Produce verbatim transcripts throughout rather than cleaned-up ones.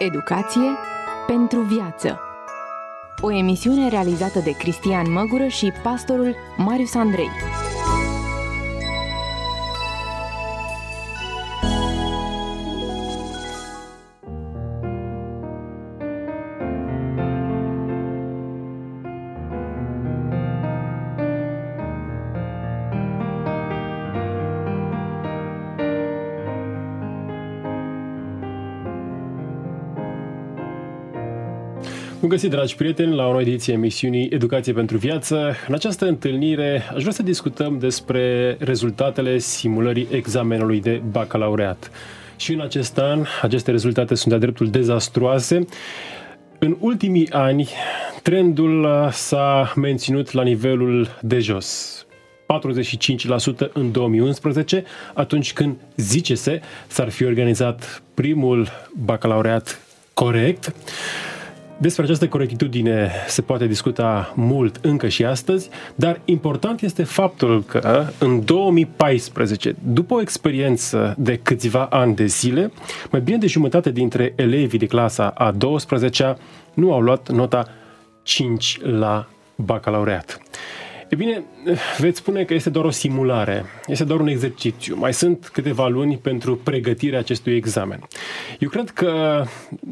Educație pentru viață. O emisiune realizată de Cristian Măgură și pastorul Marius Andrei. Bun găsit, dragi prieteni, la o nouă ediție a emisiunii Educație pentru viață. În această întâlnire aș vrea să discutăm despre rezultatele simulării examenului de bacalaureat. Și în acest an, aceste rezultate sunt de-a dreptul dezastruoase. În ultimii ani, trendul s-a menținut la nivelul de jos. patruzeci și cinci la sută în două mii unsprezece, atunci când, zice-se, s-ar fi organizat primul bacalaureat corect. Despre această corectitudine se poate discuta mult încă și astăzi, dar important este faptul că în două mii paisprezece, după o experiență de câțiva ani de zile, mai bine de jumătate dintre elevii de clasa a douăsprezecea nu au luat nota cinci la bacalaureat. E bine, veți spune că este doar o simulare, este doar un exercițiu. Mai sunt câteva luni pentru pregătirea acestui examen. Eu cred că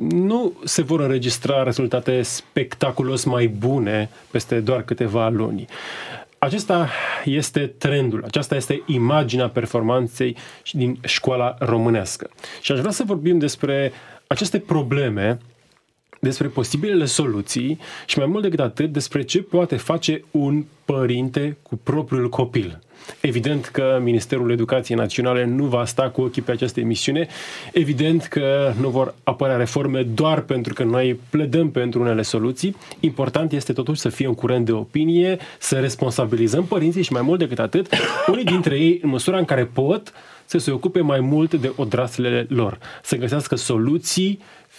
nu se vor înregistra rezultate spectaculos mai bune peste doar câteva luni. Acesta este trendul, aceasta este imaginea performanței din școala românească. Și aș vrea să vorbim despre aceste probleme, despre posibilele soluții și mai mult decât atât despre ce poate face un părinte cu propriul copil. Evident că Ministerul Educației Naționale nu va sta cu ochii pe această emisiune, evident că nu vor apărea reforme doar pentru că noi pledăm pentru unele soluții. Important este totuși să fie un curent de opinie, să responsabilizăm părinții și mai mult decât atât, unii dintre ei, în măsura în care pot, să se ocupe mai mult de odraslele lor, să găsească soluții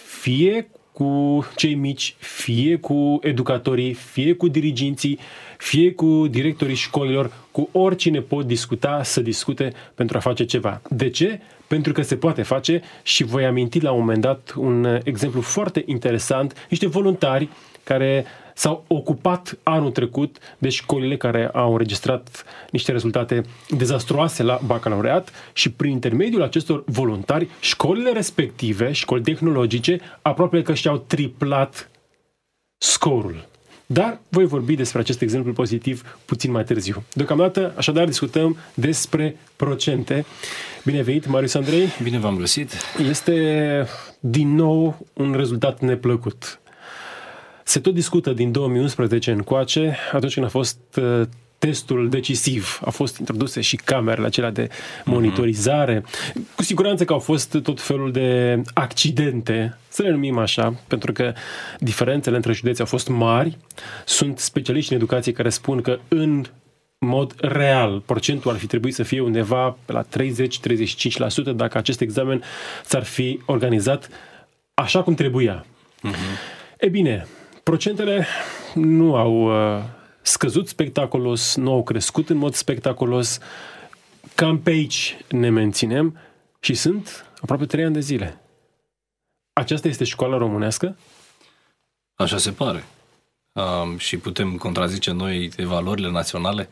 fie cu cei mici, fie cu educatorii, fie cu diriginții, fie cu directorii școlilor, cu oricine pot discuta, să discute pentru a face ceva. De ce? Pentru că se poate face și voi aminti la un moment dat un exemplu foarte interesant, niște voluntari care s-au ocupat anul trecut de școlile care au înregistrat niște rezultate dezastruoase la bacalaureat și prin intermediul acestor voluntari, școlile respective, școli tehnologice, aproape că și-au triplat scorul. Dar voi vorbi despre acest exemplu pozitiv puțin mai târziu. Deocamdată, așadar, discutăm despre procente. Bine venit, Marius Andrei! Bine v-am găsit! Este din nou un rezultat neplăcut. Se tot discută din două mii unsprezece încoace, atunci când a fost uh, testul decisiv. Au fost introduse și camerele acelea de monitorizare. Mm-hmm. Cu siguranță că au fost tot felul de accidente, să le numim așa, pentru că diferențele între județe au fost mari. Sunt specialiști în educație care spun că în mod real, procentul ar fi trebuit să fie undeva la treizeci la treizeci și cinci la sută dacă acest examen s-ar fi organizat așa cum trebuia. Mm-hmm. E bine, procentele nu au uh, scăzut spectaculos, nu au crescut în mod spectaculos. Cam pe aici ne menținem și sunt aproape trei ani de zile. Aceasta este școala românească? Așa se pare. Um, și putem contrazice noi evaluările naționale.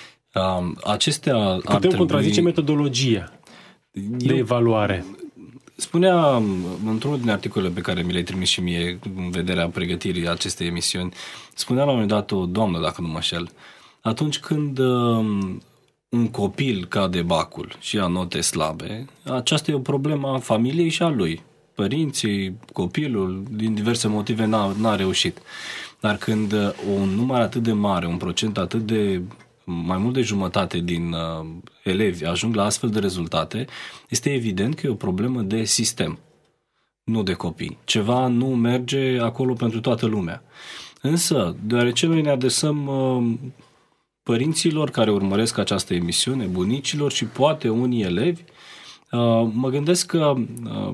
Um, acestea putem ar trebui... contrazice metodologia de Eu... evaluare. Spunea într-unul din articole pe care mi le-ai trimis și mie în vederea pregătirii acestei emisiuni, spunea la un moment dat o doamnă, dacă nu mă înșel, atunci când um, un copil cade bacul și ia note slabe, aceasta e o problemă a familiei și a lui. Părinții, copilul, din diverse motive n-a, n-a reușit. Dar când un număr atât de mare, un procent atât de mai mult de jumătate din uh, elevi ajung la astfel de rezultate, este evident că e o problemă de sistem, nu de copii. Ceva nu merge acolo pentru toată lumea. Însă, deoarece noi ne adresăm uh, părinților care urmăresc această emisiune, bunicilor și poate unii elevi, uh, mă gândesc că uh,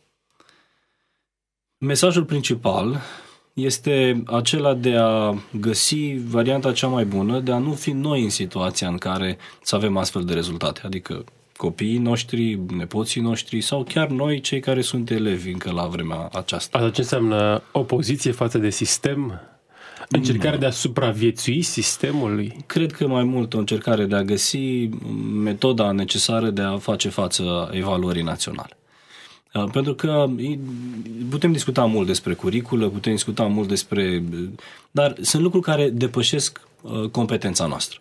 mesajul principal este acela de a găsi varianta cea mai bună, de a nu fi noi în situația în care să avem astfel de rezultate. Adică copiii noștri, nepoții noștri sau chiar noi, cei care sunt elevi încă la vremea aceasta. Asta ce înseamnă opoziție față de sistem? Încercare de a supraviețui sistemului? Cred că mai mult o încercare de a găsi metoda necesară de a face față evaluării naționale. Pentru că putem discuta mult despre curiculă, putem discuta mult despre... Dar sunt lucruri care depășesc competența noastră.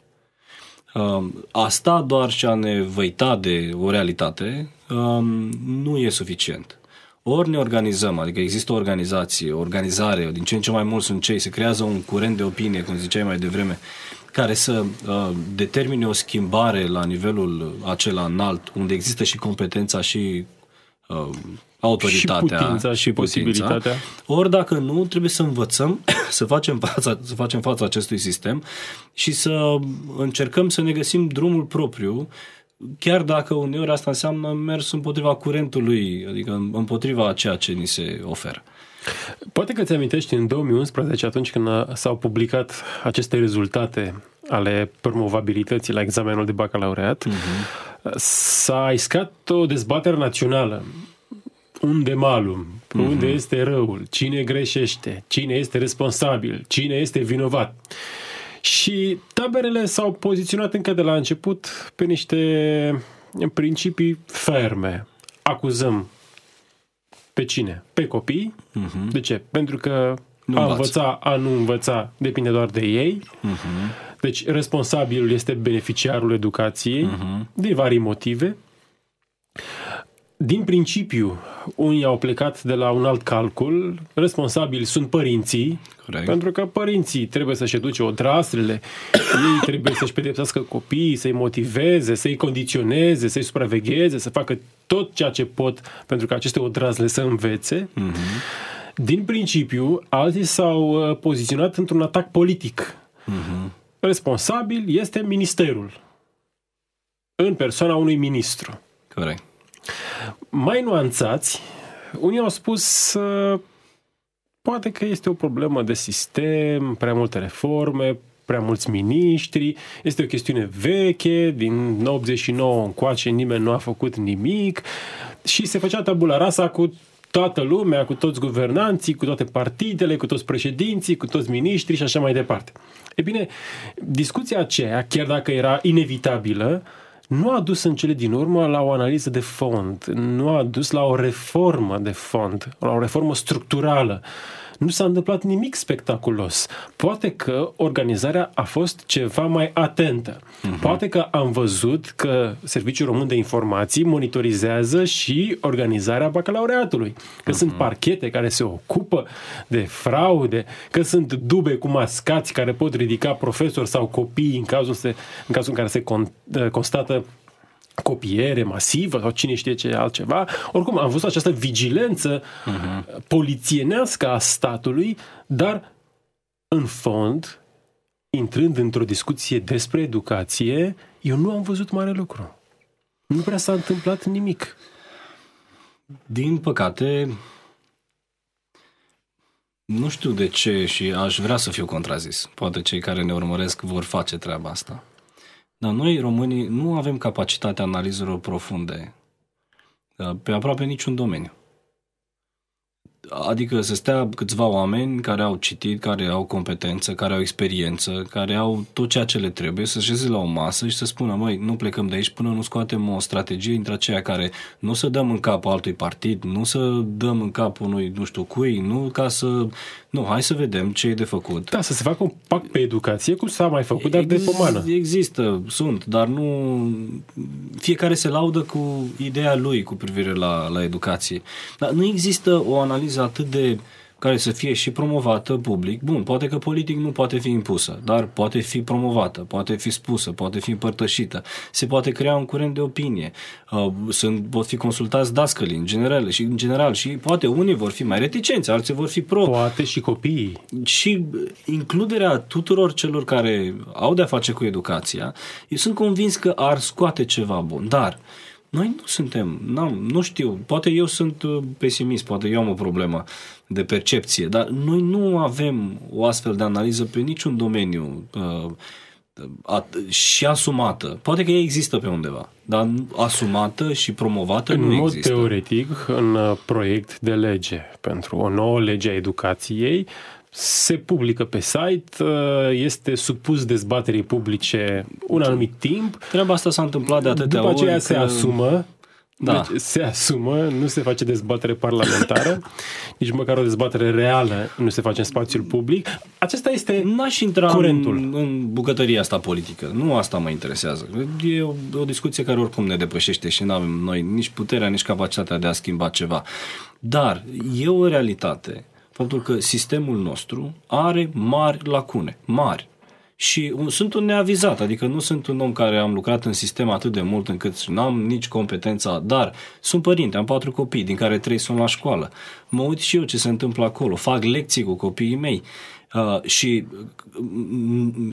Asta doar și a ne văita de o realitate nu e suficient. Ori ne organizăm, adică există o organizație, o organizare, din ce în ce mai mult sunt cei, se creează un curent de opinie, cum ziceai mai devreme, care să uh, determine o schimbare la nivelul acela înalt, unde există și competența și uh, autoritatea și putința și, și posibilitatea. Ori dacă nu, trebuie să învățăm să facem fața, să facem fața acestui sistem și să încercăm să ne găsim drumul propriu, chiar dacă uneori asta înseamnă mers împotriva curentului, adică împotriva a ceea ce ni se oferă. Poate că ți amintești în două mii unsprezece, atunci când s-au publicat aceste rezultate ale promovabilității la examenul de bacalaureat, uh-huh. s-a iscat o dezbatere națională. Unde malul? Uh-huh. Unde este răul? Cine greșește? Cine este responsabil? Cine este vinovat? Și taberele s-au poziționat încă de la început pe niște principii ferme. Acuzăm pe cine? Pe copii. Uh-huh. De ce? Pentru că nu a învăța, a nu învăța depinde doar de ei. Uh-huh. Deci responsabilul este beneficiarul educației, uh-huh. de vari motive. Din principiu, unii au plecat de la un alt calcul, responsabili sunt părinții, corect. Pentru că părinții trebuie să-și educe odraslele, ei trebuie să-și pedepsească copiii, să-i motiveze, să-i condiționeze, să-i supravegheze, să facă tot ceea ce pot pentru că aceste odrasle să învețe. Uh-huh. Din principiu, alții s-au poziționat într-un atac politic. Uh-huh. Responsabil este ministerul, în persoana unui ministru. Corect. Mai nuanțați, unii au spus uh, poate că este o problemă de sistem, prea multe reforme, prea mulți miniștri, este o chestiune veche, din optzeci și nouă încoace nimeni nu a făcut nimic și se făcea tabula rasa cu toată lumea, cu toți guvernanții, cu toate partidele, cu toți președinții, cu toți miniștrii și așa mai departe. E bine, discuția aceea, chiar dacă era inevitabilă, nu a dus în cele din urmă la o analiză de fond, nu a dus la o reformă de fond, la o reformă structurală. Nu s-a întâmplat nimic spectaculos. Poate că organizarea a fost ceva mai atentă. Uh-huh. Poate că am văzut că Serviciul Român de Informații monitorizează și organizarea bacalaureatului. Că uh-huh. sunt parchete care se ocupă de fraude, că sunt dube cu mascați care pot ridica profesori sau copii în cazul, se, în cazul în care se con, constată copiere masivă sau cine știe ce altceva. Oricum, am văzut această vigilență uh-huh. polițienească a statului, dar în fond, intrând într-o discuție despre educație, eu nu am văzut mare lucru. Nu prea s-a întâmplat nimic. Din păcate, nu știu de ce și aș vrea să fiu contrazis. Poate cei care ne urmăresc vor face treaba asta. Dar noi, românii, nu avem capacitatea analizelor profunde pe aproape niciun domeniu. Adică să stea câțiva oameni care au citit, care au competență, care au experiență, care au tot ceea ce le trebuie, să șeze la o masă și să spună, măi, nu plecăm de aici până nu scoatem o strategie între aceia care nu să dăm în capul altui partid, nu să dăm în capul unui nu știu cui, nu ca să... Nu, hai să vedem ce e de făcut. Da, să se facă un pact pe educație, cum s-a mai făcut, dar Ex- de pomană. Există, sunt, dar nu... Fiecare se laudă cu ideea lui cu privire la, la educație. Dar nu există o analiză atât de... care să fie și promovată public. Bun, poate că politic nu poate fi impusă, dar poate fi promovată, poate fi spusă, poate fi împărtășită. Se poate crea un curent de opinie. Sunt, pot fi consultați dascălii în general, și în general și poate unii vor fi mai reticenți, alții vor fi pro. Poate și copiii. Și includerea tuturor celor care au de-a face cu educația, eu sunt convins că ar scoate ceva bun, dar noi nu suntem, n-am, nu știu, poate eu sunt pesimist, poate eu am o problemă de percepție, dar noi nu avem o astfel de analiză pe niciun domeniu. și asumată. Poate că ea există pe undeva, dar asumată și promovată în nu mod există. teoretic, în proiect de lege pentru o nouă lege a educației, se publică pe site, este supus dezbaterii publice un anumit timp. Treaba asta s-a întâmplat de atâtea ori. După aceea că... se asumă, da. deci se asumă, nu se face dezbatere parlamentară, nici măcar o dezbatere reală nu se face în spațiul public. Acesta este N-aș intra curentul. În, în bucătăria asta politică. Nu asta mă interesează. E o, o discuție care oricum ne depășește și nu avem noi nici puterea, nici capacitatea de a schimba ceva. Dar e o realitate faptul că sistemul nostru are mari lacune, mari. Și sunt un neavizat, adică nu sunt un om care am lucrat în sistem atât de mult încât nu am nici competența, dar sunt părinte, am patru copii, din care trei sunt la școală. Mă uit și eu ce se întâmplă acolo, fac lecții cu copiii mei uh, și uh,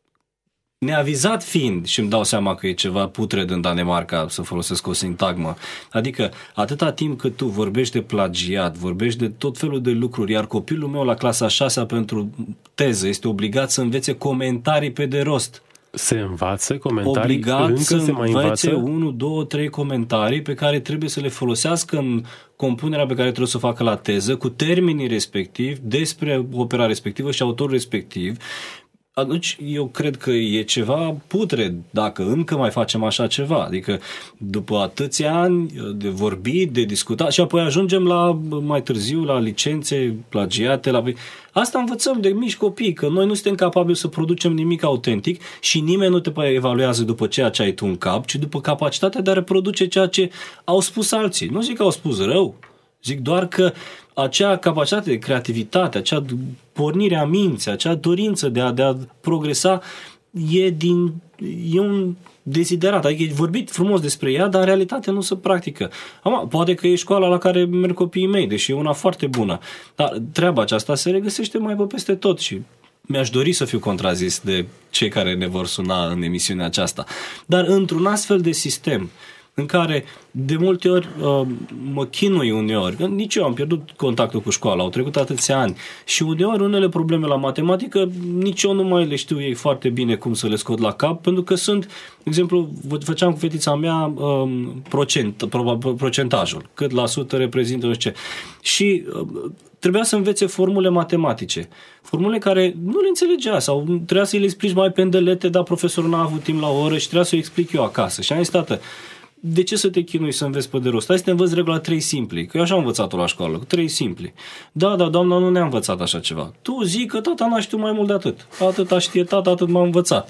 neavizat fiind și îmi dau seama că e ceva putred în Danemarca, să folosesc o sintagmă, adică atâta timp cât tu vorbești de plagiat, vorbești de tot felul de lucruri, iar copilul meu la clasa a șasea pentru teză este obligat să învețe comentarii pe de rost. Se învață comentarii, Obligat încă să se mai învețe învață? unu, două, trei comentarii pe care trebuie să le folosească în compunerea pe care trebuie să o facă la teză, cu termenii respectivi, despre opera respectivă și autorul respectiv. Atunci eu cred că e ceva putred dacă încă mai facem așa ceva. Adică după atâția ani de vorbit, de discutat și apoi ajungem la mai târziu la licențe plagiate. La... Asta învățăm de mici copii, că noi nu suntem capabili să producem nimic autentic și nimeni nu te evaluează după ceea ce ai tu în cap, ci după capacitatea de a reproduce ceea ce au spus alții. Nu zic că au spus rău, zic doar că acea capacitate de creativitate, acea pornire a minții, acea dorință de a, de a progresa e, din, e un deziderat. Adică e vorbit frumos despre ea, dar în realitate nu se practică. Acum, poate că e școala la care merg copiii mei, deși e una foarte bună. Dar treaba aceasta se regăsește mai pe peste tot și mi-aș dori să fiu contrazis de cei care ne vor suna în emisiunea aceasta. Dar într-un astfel de sistem în care de multe ori uh, mă chinui uneori, nici eu am pierdut contactul cu școala, au trecut atâția ani și uneori unele probleme la matematică nici eu nu mai le știu ei foarte bine cum să le scot la cap, pentru că sunt, de exemplu, făceam cu fetița mea um, procent, pro, procentajul, cât la sută reprezintă nu știu ce, și uh, trebuia să învețe formule matematice, formule care nu le înțelegea sau trebuia să-i le explici mai pe îndelete, dar profesorul n-a avut timp la o oră și trebuia să-i explic eu acasă și am zis, tată, de ce să te chinui să înveți pe de rost? Hai să te învăț regula trei simpli, că eu așa am învățat-o la școală, cu trei simpli. Da, da, doamna, nu ne-a învățat așa ceva. Tu zici că tata n-a știut mai mult de atât. Atâta știe tata, atât m-a învățat.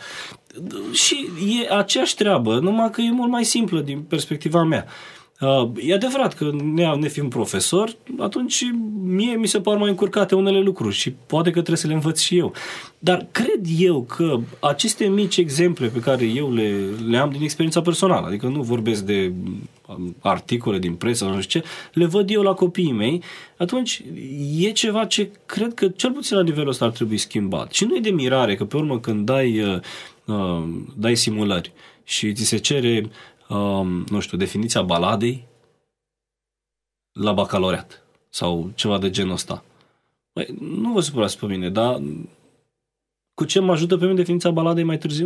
Și e aceeași treabă, numai că e mult mai simplă din perspectiva mea. Uh, e adevărat că ne, ne fiind profesor, atunci mie mi se par mai încurcate unele lucruri și poate că trebuie să le învăț și eu. Dar cred eu că aceste mici exemple pe care eu le, le am din experiența personală, adică nu vorbesc de articole din presă, nu știu ce, le văd eu la copiii mei, atunci e ceva ce cred că cel puțin la nivelul ăsta ar trebui schimbat. Și nu e de mirare că pe urmă când dai, uh, dai simulări și ți se cere Um, nu știu, definiția baladei la bacalaureat sau ceva de genul ăsta. Băi, nu vă supărați pe mine, dar cu ce mă ajută pe mine definiția baladei mai târziu?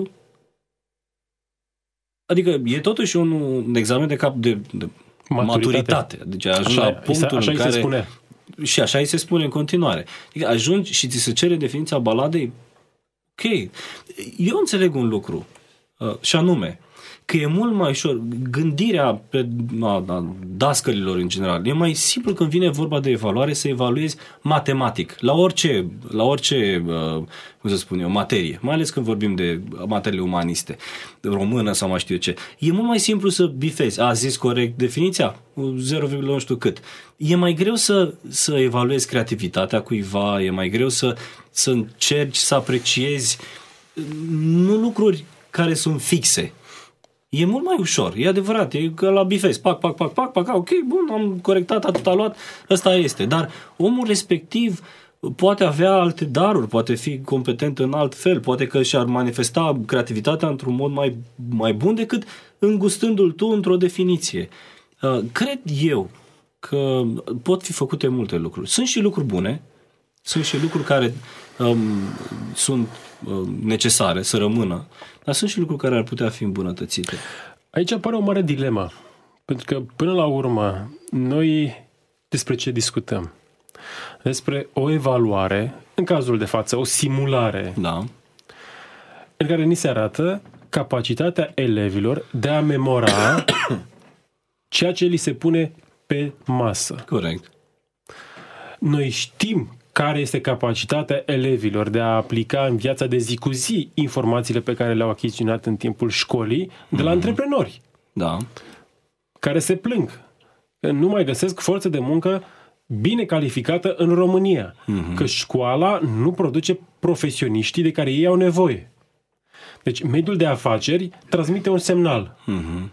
Adică e totuși un, un examen de cap de, de maturitate. maturitate. Deci ajungi la punctul așa în care... se spune. Și așa îi se spune în continuare. Adică ajungi și ți se cere definiția baladei. Ok. Eu înțeleg un lucru. Uh, și anume, că e mult mai ușor, gândirea pe, a, a, dascălilor în general, e mai simplu când vine vorba de evaluare să evaluezi matematic, la orice, la orice uh, cum să spun eu, materie, mai ales când vorbim de materiile umaniste, de română sau mai știu eu ce. E mult mai simplu să bifezi, a zis corect definiția, zero, nu știu cât. E mai greu să, să evaluezi creativitatea cuiva, e mai greu să, să încerci să apreciezi nu lucruri care sunt fixe. E mult mai ușor, e adevărat, e că la bifezi, pac, pac, pac, pac, pac, ok, bun, am corectat, atât a luat, ăsta este. Dar omul respectiv poate avea alte daruri, poate fi competent în alt fel, poate că și-ar manifesta creativitatea într-un mod mai, mai bun decât îngustându-l tu într-o definiție. Cred eu că pot fi făcute multe lucruri. Sunt și lucruri bune, Sunt și lucruri care um, sunt um, necesare să rămână, dar sunt și lucruri care ar putea fi îmbunătățite. Aici apare o mare dilemă, pentru că până la urmă noi despre ce discutăm? Despre o evaluare, în cazul de față, o simulare, da. în care ni se arată capacitatea elevilor de a memora ceea ce li se pune pe masă. Corect. Noi știm care este capacitatea elevilor de a aplica în viața de zi cu zi informațiile pe care le-au achiziționat în timpul școlii de la mm-hmm. antreprenori. Da. Care se plâng că nu mai găsesc forță de muncă bine calificată în România. Mm-hmm. Că școala nu produce profesioniștii de care ei au nevoie. Deci mediul de afaceri transmite un semnal. Mm-hmm.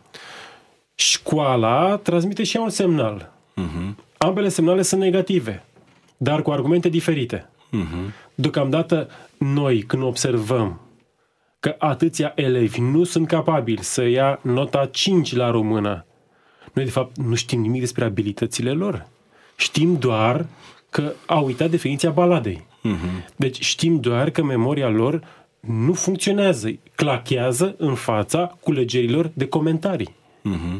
Școala transmite și ea un semnal. Mm-hmm. Ambele semnale sunt negative, dar cu argumente diferite. Mm-hmm. Deocamdată noi, când observăm că atâția elevi nu sunt capabili să ia nota cinci la română, noi de fapt nu știm nimic despre abilitățile lor. Știm doar că au uitat definiția baladei. Mm-hmm. Deci știm doar că memoria lor nu funcționează, clachează în fața culegerilor de comentarii. Mm-hmm.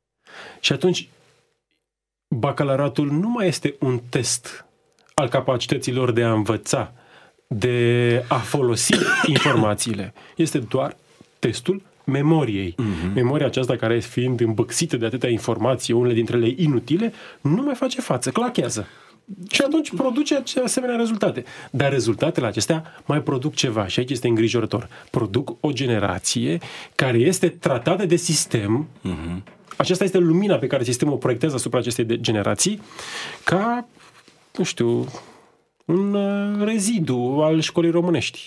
Și atunci bacalaureatul nu mai este un test al capacităților de a învăța, de a folosi informațiile. Este doar testul memoriei. Mm-hmm. Memoria aceasta, care fiind îmbăxită de atâtea informații, unele dintre ele inutile, nu mai face față, clachează. Și atunci produce asemenea rezultate. Dar rezultatele acestea mai produc ceva și aici este îngrijorător. Produc o generație care este tratată de sistem. Mm-hmm. Aceasta este lumina pe care sistemul o proiectează asupra acestei generații ca, nu știu, un rezidu al școlii românești.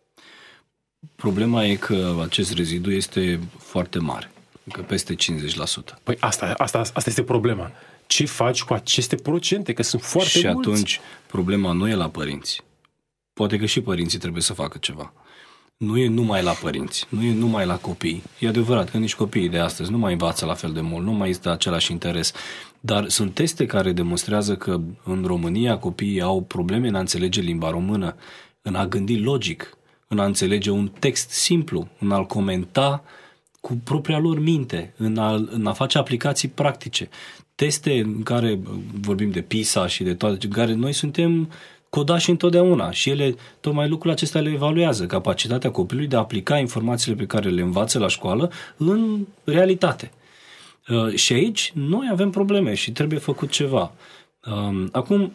Problema e că acest rezidu este foarte mare, că peste cincizeci la sută. Păi asta, asta, asta este problema. Ce faci cu aceste procente? Că sunt foarte și mulți. Și atunci problema nu e la părinți. Poate că și părinții trebuie să facă ceva. Nu e numai la părinți, nu e numai la copii. E adevărat că nici copiii de astăzi nu mai învață la fel de mult, nu mai este același interes. Dar sunt teste care demonstrează că în România copiii au probleme în a înțelege limba română, în a gândi logic, în a înțelege un text simplu, în a-l comenta cu propria lor minte, în a, în a face aplicații practice. Teste în care vorbim de PISA și de toate, în care noi suntem codași întotdeauna și ele, tocmai lucrurile acestea le evaluează, capacitatea copilului de a aplica informațiile pe care le învață la școală în realitate. Uh, și aici noi avem probleme și trebuie făcut ceva. Uh, acum,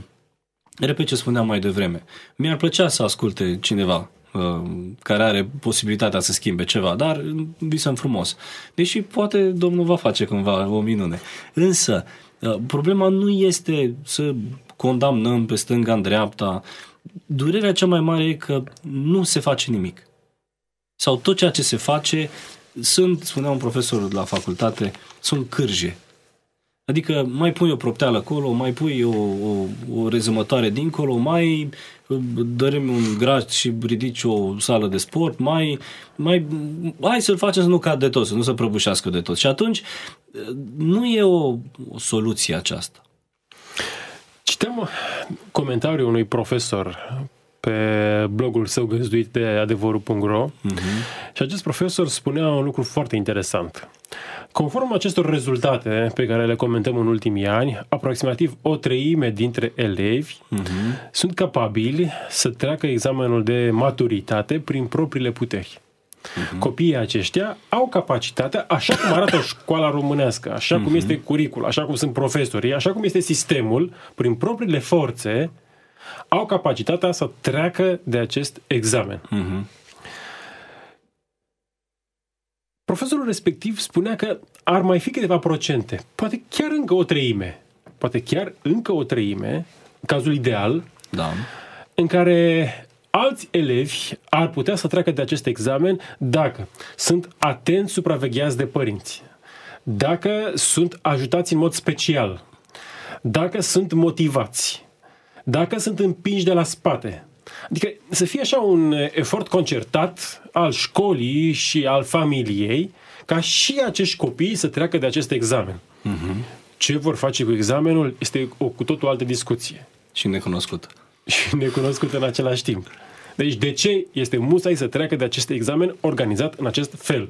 repet ce spuneam mai devreme, mi-ar plăcea să asculte cineva uh, care are posibilitatea să schimbe ceva, dar visăm frumos. Deși poate Domnul va face cândva o minune. Însă, uh, problema nu este să condamnăm pe stânga, în dreapta. Durerea cea mai mare e că nu se face nimic. Sau tot ceea ce se face sunt, spunea un profesor la facultate, sunt cârje. Adică mai pui o propteală acolo, mai pui o, o, o rezumătoare dincolo, mai dărâmi un grajd și ridici o sală de sport, mai, mai hai să-l facem să nu cad de tot, să nu se prăbușească de tot. Și atunci nu e o, o soluție aceasta. Cităm comentariul unui profesor pe blogul său găzduit de adevărul punct ro uh-huh. și acest profesor spunea un lucru foarte interesant. Conform acestor rezultate pe care le comentăm în ultimii ani, aproximativ o treime dintre elevi uh-huh. sunt capabili să treacă examenul de maturitate prin propriile puteri. Uh-huh. Copiii aceștia au capacitatea, așa cum arată școala românească, așa uh-huh. cum este curicul, așa cum sunt profesorii, așa cum este sistemul, prin propriile forțe, au capacitatea să treacă de acest examen. Uh-huh. Profesorul respectiv spunea că ar mai fi câteva procente, poate chiar încă o treime, poate chiar încă o treime, în cazul ideal, da. în care alți elevi ar putea să treacă de acest examen dacă sunt atenți supravegheați de părinți, dacă sunt ajutați în mod special, dacă sunt motivați, dacă sunt împinși de la spate. Adică să fie așa un efort concertat al școlii și al familiei ca și acești copii să treacă de acest examen. Uh-huh. Ce vor face cu examenul este o cu totul altă discuție. Și necunoscută. și necunoscut în același timp. Deci de ce este musai să treacă de acest examen organizat în acest fel?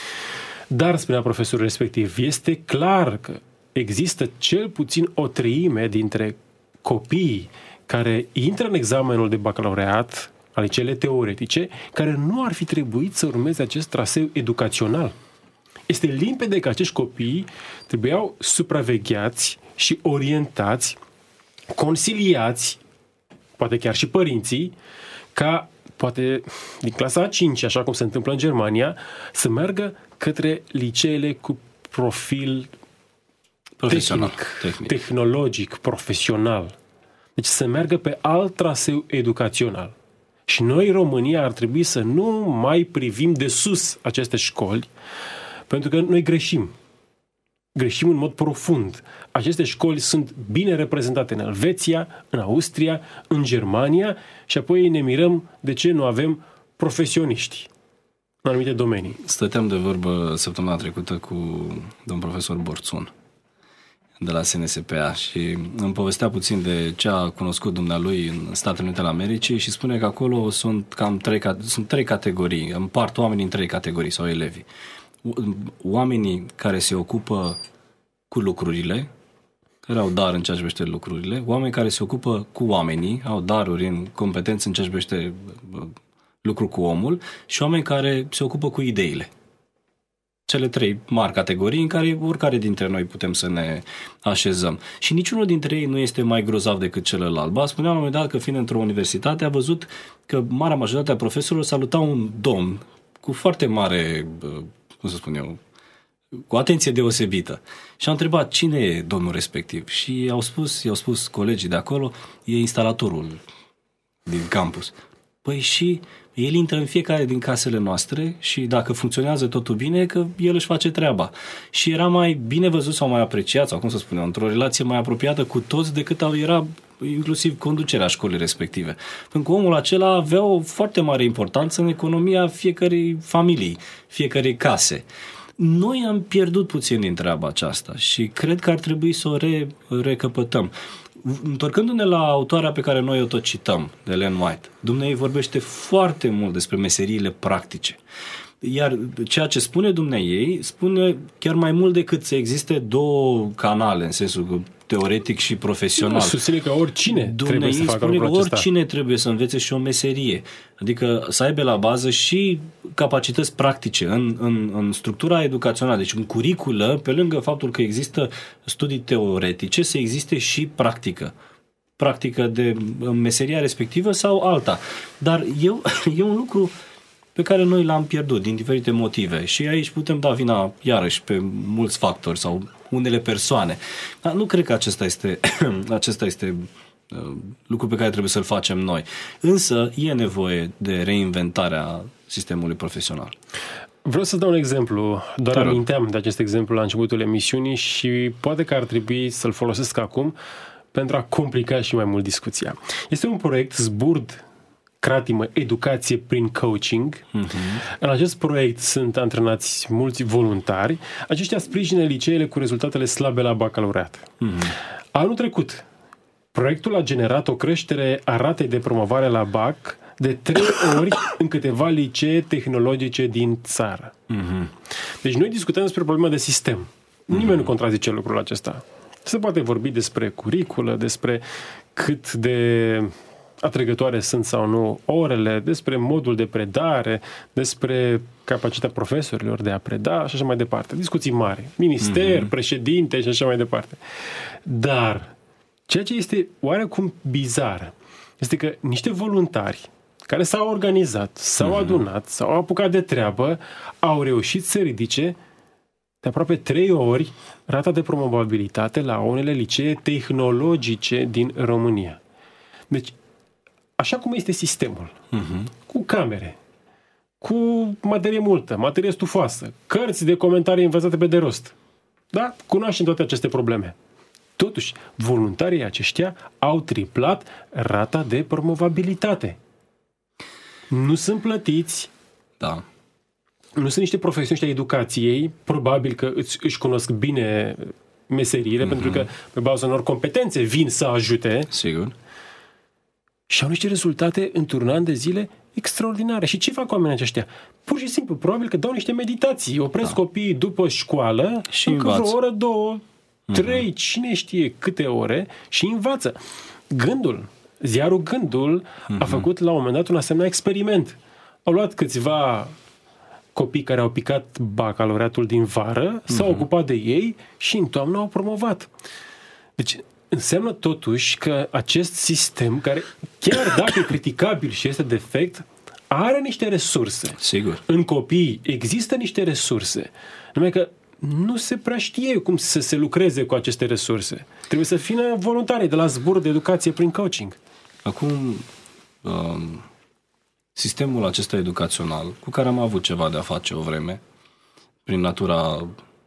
Dar, spunea profesorul respectiv, este clar că există cel puțin o treime dintre copiii care intră în examenul de bacalaureat, ale cele teoretice, care nu ar fi trebuit să urmeze acest traseu educațional. Este limpede că acești copii trebuiau supravegheați și orientați, consiliați, poate chiar și părinții, ca poate din clasa a cincea, așa cum se întâmplă în Germania, să meargă către liceele cu profil profesional, tehnic, tehnic. tehnologic, profesional. Deci să meargă pe alt traseu educațional. Și noi, România, ar trebui să nu mai privim de sus aceste școli, pentru că noi greșim. Greșim în mod profund. Aceste școli sunt bine reprezentate în Elveția, în Austria, în Germania și apoi ne mirăm de ce nu avem profesioniști în anumite domenii. Stăteam de vorbă săptămâna trecută cu domn profesor Borțun de la S N S P A și îmi povestea puțin de ce a cunoscut dumnealui în Statele Unite ale Americii și spune că acolo sunt cam trei, sunt trei categorii, împart oamenii în trei categorii sau elevii. Oamenii care se ocupă cu lucrurile, care au dar în ceea ce privește lucrurile, oameni care se ocupă cu oamenii, au daruri în competență în ceea ce privește lucru cu omul și oameni care se ocupă cu ideile. Cele trei mari categorii în care oricare dintre noi putem să ne așezăm. Și niciunul dintre ei nu este mai grozav decât celălalt. Ba, spuneam la un moment dat că fiind într-o universitate a văzut că marea majoritate a profesorilor saluta un domn cu foarte mare, cum să spun eu, cu atenție deosebită. Și a întrebat cine e domnul respectiv. Și i-au spus, i-au spus colegii de acolo, e instalatorul din campus. Păi și el intră în fiecare din casele noastre și dacă funcționează totul bine, că el își face treaba. Și era mai bine văzut sau mai apreciat, sau cum să spunem, într-o relație mai apropiată cu toți decât era inclusiv conducerea școlii respective. Pentru că omul acela avea o foarte mare importanță în economia fiecărei familii, fiecărei case. Noi am pierdut puțin din treaba aceasta și cred că ar trebui să o re- recăpătăm. Întorcându-ne la autoarea pe care noi o tot cităm, de Ellen White, dumneavoastră vorbește foarte mult despre meseriile practice. Iar ceea ce spune dumneavoastră spune chiar mai mult decât să existe două canale, în sensul teoretic și profesional. Nu, susține că oricine trebuie să facă lucrul acesta. Oricine trebuie să învețe și o meserie. Adică să aibă la bază și capacități practice în, în, în structura educațională. Deci în curiculă, pe lângă faptul că există studii teoretice, să existe și practică. Practică de meseria respectivă sau alta. Dar eu, e un lucru pe care noi l-am pierdut din diferite motive și aici putem da vina iarăși pe mulți factori sau unele persoane. Dar nu cred că acesta este, acesta este uh, lucru pe care trebuie să-l facem noi. Însă e nevoie de reinventarea sistemului profesional. Vreau să dau un exemplu, doar aminteam de acest exemplu la începutul emisiunii și poate că ar trebui să-l folosesc acum pentru a complica și mai mult discuția. Este un proiect Zburd Cratimă, educație prin coaching. Uh-huh. În acest proiect sunt antrenați mulți voluntari. Aceștia sprijină liceele cu rezultatele slabe la bacalaureat. Uh-huh. Anul trecut, proiectul a generat o creștere a ratei de promovare la bac de trei ori în câteva licee tehnologice din țară. Uh-huh. Deci noi discutăm despre problema de sistem. Nimeni uh-huh. nu contrazice lucrul acesta. Se poate vorbi despre curiculă, despre cât de atrăgătoare sunt sau nu orele, despre modul de predare, despre capacitatea profesorilor de a preda și așa mai departe. Discuții mari. Minister, mm-hmm. președinte și așa mai departe. Dar ceea ce este oarecum bizar este că niște voluntari care s-au organizat, s-au mm-hmm. adunat, s-au apucat de treabă, au reușit să ridice de aproape trei ori rata de promovabilitate la unele licee tehnologice din România. Deci, așa cum este sistemul, uh-huh. cu camere, cu materie multă, materie stufoasă, cărți de comentarii învățate pe de rost. Da? Cunoaștem toate aceste probleme. Totuși, voluntarii aceștia au triplat rata de promovabilitate. Nu sunt plătiți. Da. Nu sunt niște profesioniști ai educației, probabil că îți, își cunosc bine meseriile, uh-huh. pentru că pe baza unor competențe vin să ajute. Sigur. și au niște rezultate într-un an de zile extraordinare. Și ce fac oamenii aceștia? Pur și simplu, probabil că dau niște meditații, opresc da. copiii după școală și încă vreo oră, două, trei, uh-huh. cine știe câte ore și învață. Gândul, ziarul Gândul uh-huh. a făcut la un moment dat un asemenea experiment. Au luat câțiva copii care au picat bacalaureatul din vară, uh-huh. s-au ocupat de ei și în toamnă au promovat. Deci înseamnă totuși că acest sistem, care chiar dacă e criticabil și este defect, are niște resurse. Sigur. În copii există niște resurse. Numai că nu se prea știe cum să se lucreze cu aceste resurse. Trebuie să fie voluntari de la zbor de educație prin coaching. Acum, um, sistemul acesta educațional, cu care am avut ceva de a face o vreme, prin natura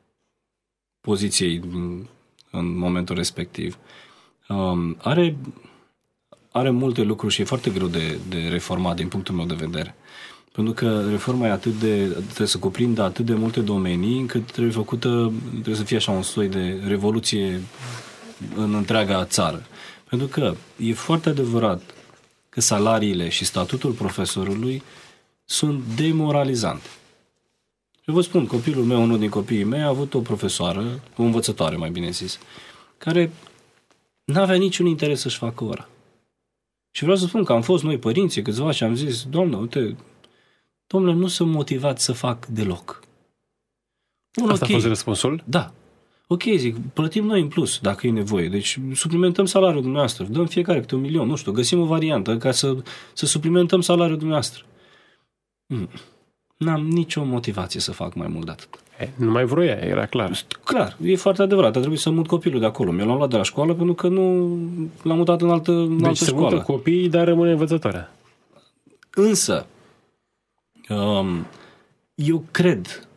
poziției în momentul respectiv, um, are, are multe lucruri și e foarte greu de, de reformat din punctul meu de vedere. Pentru că reforma e atât de, trebuie să cuprindă atât de multe domenii, încât trebuie făcută, trebuie să fie așa un soi de revoluție în întreaga țară. Pentru că e foarte adevărat că salariile și statutul profesorului sunt demoralizante. Eu vă spun, copilul meu, unul din copiii mei, a avut o profesoară, o învățătoare, mai bine zis, care n-avea niciun interes să-și facă ora. Și vreau să spun că am fost noi părinții câțiva și am zis, doamnă, uite, domnule, nu sunt motivat să fac deloc. Bun, Asta okay. a fost răspunsul? Da. Ok, zic, plătim noi în plus, dacă e nevoie. Deci suplimentăm salariul dumneavoastră, dăm fiecare câte un milion, nu știu, găsim o variantă ca să, să suplimentăm salariul dumneavoastră. Hmm. N-am nicio motivație să fac mai mult de atât. E, nu mai vroia, era clar. Clar, e foarte adevărat. A trebuit să mut copilul de acolo. Mi-l-am luat de la școală pentru că nu l-am mutat în altă, în deci altă se școală. Deci se mută copiii, dar rămâne învățătoarea. Însă, um, eu cred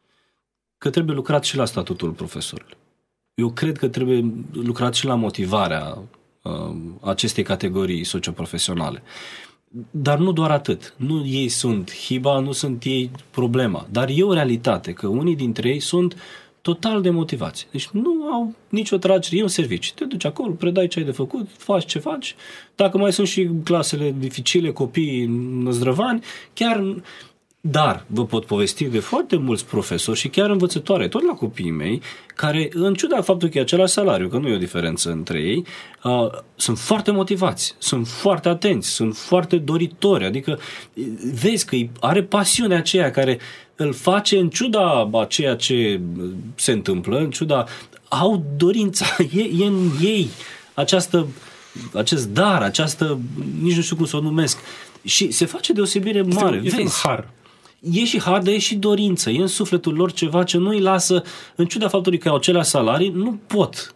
că trebuie lucrat și la statutul profesorului. Eu cred că trebuie lucrat și la motivarea um, acestei categorii socioprofesionale. Dar nu doar atât. Nu ei sunt hiba, nu sunt ei problema. Dar e o realitate că unii dintre ei sunt total demotivați. Deci nu au nicio tragere. E un serviciu. Te duci acolo, predai ce ai de făcut, faci ce faci. Dacă mai sunt și clasele dificile, copii năzdrăvani, chiar... Dar vă pot povesti de foarte mulți profesori și chiar învățătoare, tot la copiii mei, care, în ciuda faptului că e același salariu, că nu e o diferență între ei, uh, sunt foarte motivați, sunt foarte atenți, sunt foarte doritori, adică vezi că are pasiunea aceea care îl face în ciuda a ceea ce se întâmplă, în ciuda, au dorința, e, e în ei această, acest dar, această, nici nu știu cum să o numesc, și se face deosebire mare, este, vezi. Este un har. E și har, dar e și dorință. E în sufletul lor ceva ce nu îi lasă, în ciuda faptului că au aceleași salarii, nu pot.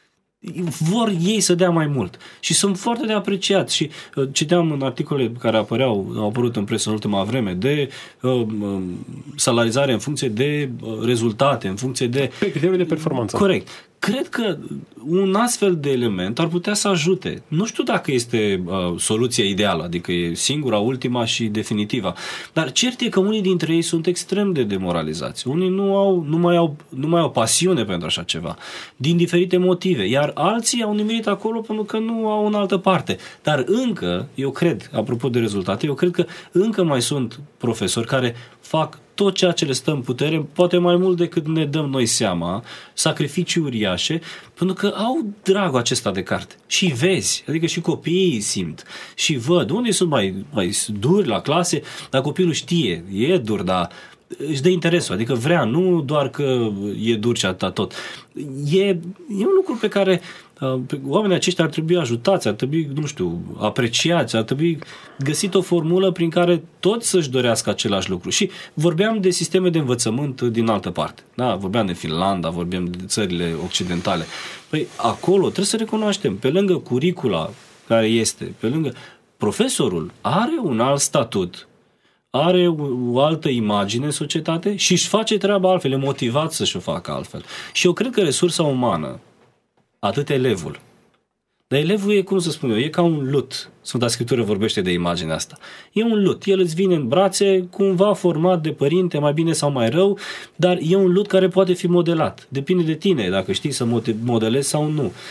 Vor ei să dea mai mult. Și sunt foarte de apreciat. Și uh, citeam în articole care apăreau, au apărut în presă în ultima vreme, de uh, uh, salarizare în funcție de uh, rezultate, în funcție de... Pe criterii de performanță. Corect. Cred că un astfel de element ar putea să ajute. Nu știu dacă este uh, soluția ideală, adică e singura, ultima și definitiva, dar cert e că unii dintre ei sunt extrem de demoralizați. Unii nu, au, nu, mai, au, nu mai au pasiune pentru așa ceva, din diferite motive, iar alții au nimerit acolo pentru că nu au în altă parte. Dar încă, eu cred, apropo de rezultate, eu cred că încă mai sunt profesori care fac tot ceea ce le stă în putere, poate mai mult decât ne dăm noi seama, sacrificii uriașe, pentru că au dragul acesta de carte. Și vezi, adică și copiii simt și văd. Unii sunt mai, mai duri la clase, dar copilul știe, e dur, dar își dă interesul, adică vrea, nu doar că e dur și atâta tot. E, e un lucru pe care uh, oamenii aceștia ar trebui ajutați, ar trebui, nu știu, apreciați, ar trebui găsit o formulă prin care toți să-și dorească același lucru. Și vorbeam de sisteme de învățământ din altă parte. Da, vorbeam de Finlanda, vorbeam de țările occidentale. Păi acolo trebuie să recunoaștem, pe lângă curicula care este, pe lângă profesorul are un alt statut, are o altă imagine în societate și își face treaba altfel, e motivat să-și o facă altfel. Și eu cred că resursa umană, atât elevul, dar elevul e, cum să spun eu, e ca un lut. Sfânta Scriptură vorbește de imaginea asta. E un lut, el îți vine în brațe, cumva format de părinte, mai bine sau mai rău, dar e un lut care poate fi modelat. Depinde de tine, dacă știi să modelezi sau nu.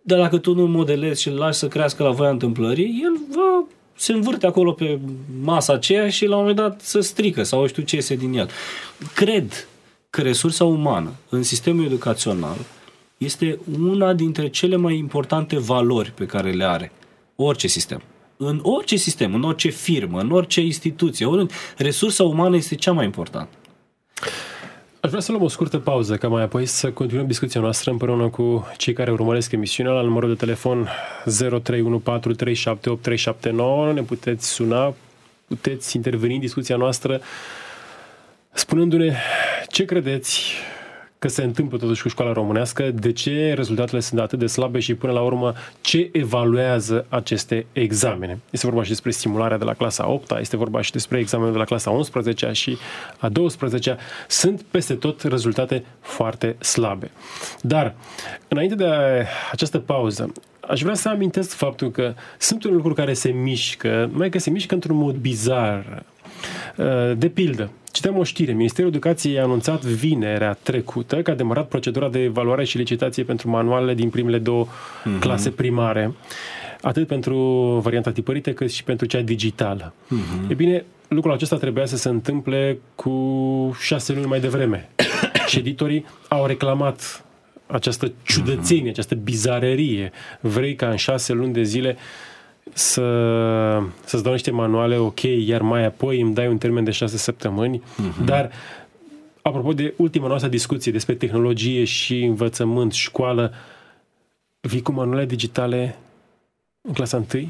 dar dacă tu nu modelezi și îl lași să crească la voia întâmplării, el va se învârte acolo pe masa aceea și la un moment dat se strică sau știu ce iese din el. Cred că resursa umană în sistemul educațional este una dintre cele mai importante valori pe care le are orice sistem. În orice sistem, în orice firmă, în orice instituție, oriunde, resursa umană este cea mai importantă. Aș vrea să luăm o scurtă pauză, ca mai apoi să continuăm discuția noastră împreună cu cei care urmăresc emisiunea la numărul de telefon zero trei unu patru trei șapte opt trei șapte nouă. Ne puteți suna, puteți interveni în discuția noastră spunându-ne ce credeți că se întâmplă totuși cu școala românească, de ce rezultatele sunt atât de slabe și până la urmă ce evaluează aceste examene. Este vorba și despre simularea de la clasa a opta, este vorba și despre examenul de la clasa a unsprezecea și a douăsprezecea. Sunt peste tot rezultate foarte slabe. Dar, înainte de această pauză, aș vrea să amintesc faptul că sunt unele lucruri care se mișcă, mai că se mișcă într-un mod bizar. De pildă, citeam o știre. Ministerul Educației a anunțat vinerea trecută că a demarat procedura de evaluare și licitație pentru manualele din primele două mm-hmm. clase primare, atât pentru varianta tipărită cât și pentru cea digitală. Mm-hmm. E bine, lucrul acesta trebuia să se întâmple cu șase luni mai devreme. Și editorii au reclamat această ciudățenie, mm-hmm. această bizarerie. Vrei ca în șase luni de zile să, să-ți dau niște manuale, ok, iar mai apoi îmi dai un termen de șase săptămâni, uh-huh. dar apropo de ultima noastră discuție despre tehnologie și învățământ, școală, vii cu manuale digitale în clasa întâi?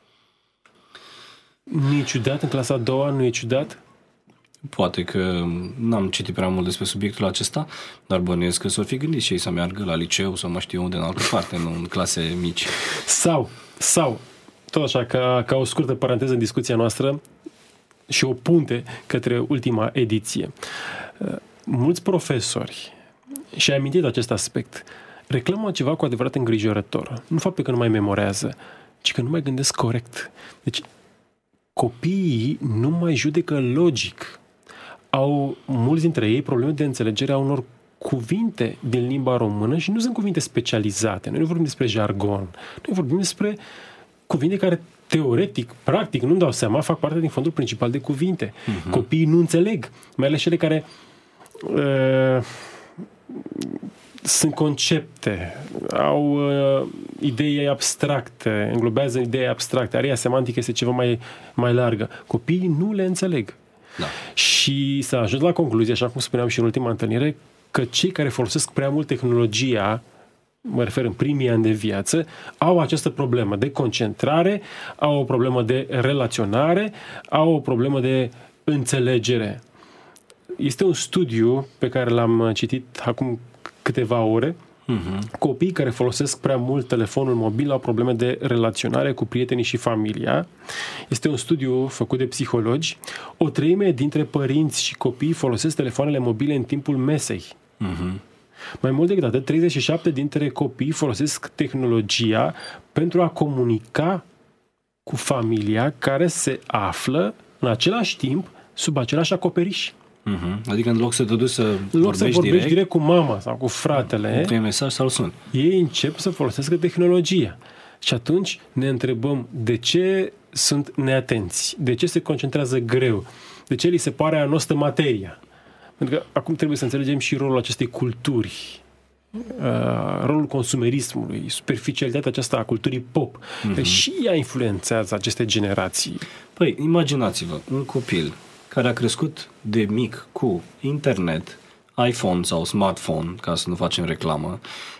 Nu e ciudat în clasa a doua? Nu e ciudat? Poate că n-am citit prea mult despre subiectul acesta, dar bănuiesc că s-or fi gândit și ei să meargă la liceu sau mă știu unde în altă parte, nu în clase mici. Sau, sau tot așa, ca, ca o scurtă paranteză în discuția noastră și o punte către ultima ediție. Mulți profesori, și ai amintit acest aspect, reclamă ceva cu adevărat îngrijorător. Nu faptul că nu mai memorează, ci că nu mai gândesc corect. Deci, copiii nu mai judecă logic. Au mulți dintre ei probleme de înțelegere a unor cuvinte din limba română și nu sunt cuvinte specializate. Noi nu vorbim despre jargon. Noi vorbim despre cuvinte care, teoretic, practic, nu-mi dau seama, fac parte din fondul principal de cuvinte. Uh-huh. Copiii nu înțeleg, mai ales cele care uh, sunt concepte, au uh, idei abstracte, înglobează idei abstracte. Area semantică este ceva mai, mai largă. Copiii nu le înțeleg. Da. Și s-a ajuns la concluzie, așa cum spuneam și în ultima întâlnire, că cei care folosesc prea mult tehnologia, mă refer în primii ani de viață, au această problemă de concentrare, au o problemă de relaționare, au o problemă de înțelegere. Este un studiu pe care l-am citit acum câteva ore. Uh-huh. Copiii care folosesc prea mult telefonul mobil au probleme de relaționare cu prietenii și familia. Este un studiu făcut de psihologi. O treime dintre părinți și copii folosesc telefoanele mobile în timpul mesei. Uh-huh. Mai mult decât atât, treizeci și șapte dintre copii folosesc tehnologia pentru a comunica cu familia care se află în același timp sub același acoperiș. Uh-huh. Adică în loc să te duci să în loc vorbești, să vorbești direct, direct cu mama sau cu fratele, trimite mesaj sau sun. Ei încep să folosească tehnologia. Și atunci ne întrebăm de ce sunt neatenți, de ce se concentrează greu, de ce li se pare anostă materia. Pentru că acum trebuie să înțelegem și rolul acestei culturi, uh, rolul consumerismului, superficialitatea aceasta a culturii pop, uh-huh. că și ea influențează aceste generații. Păi, imaginați-vă, un copil care a crescut de mic cu internet, iPhone sau smartphone, ca să nu facem reclamă,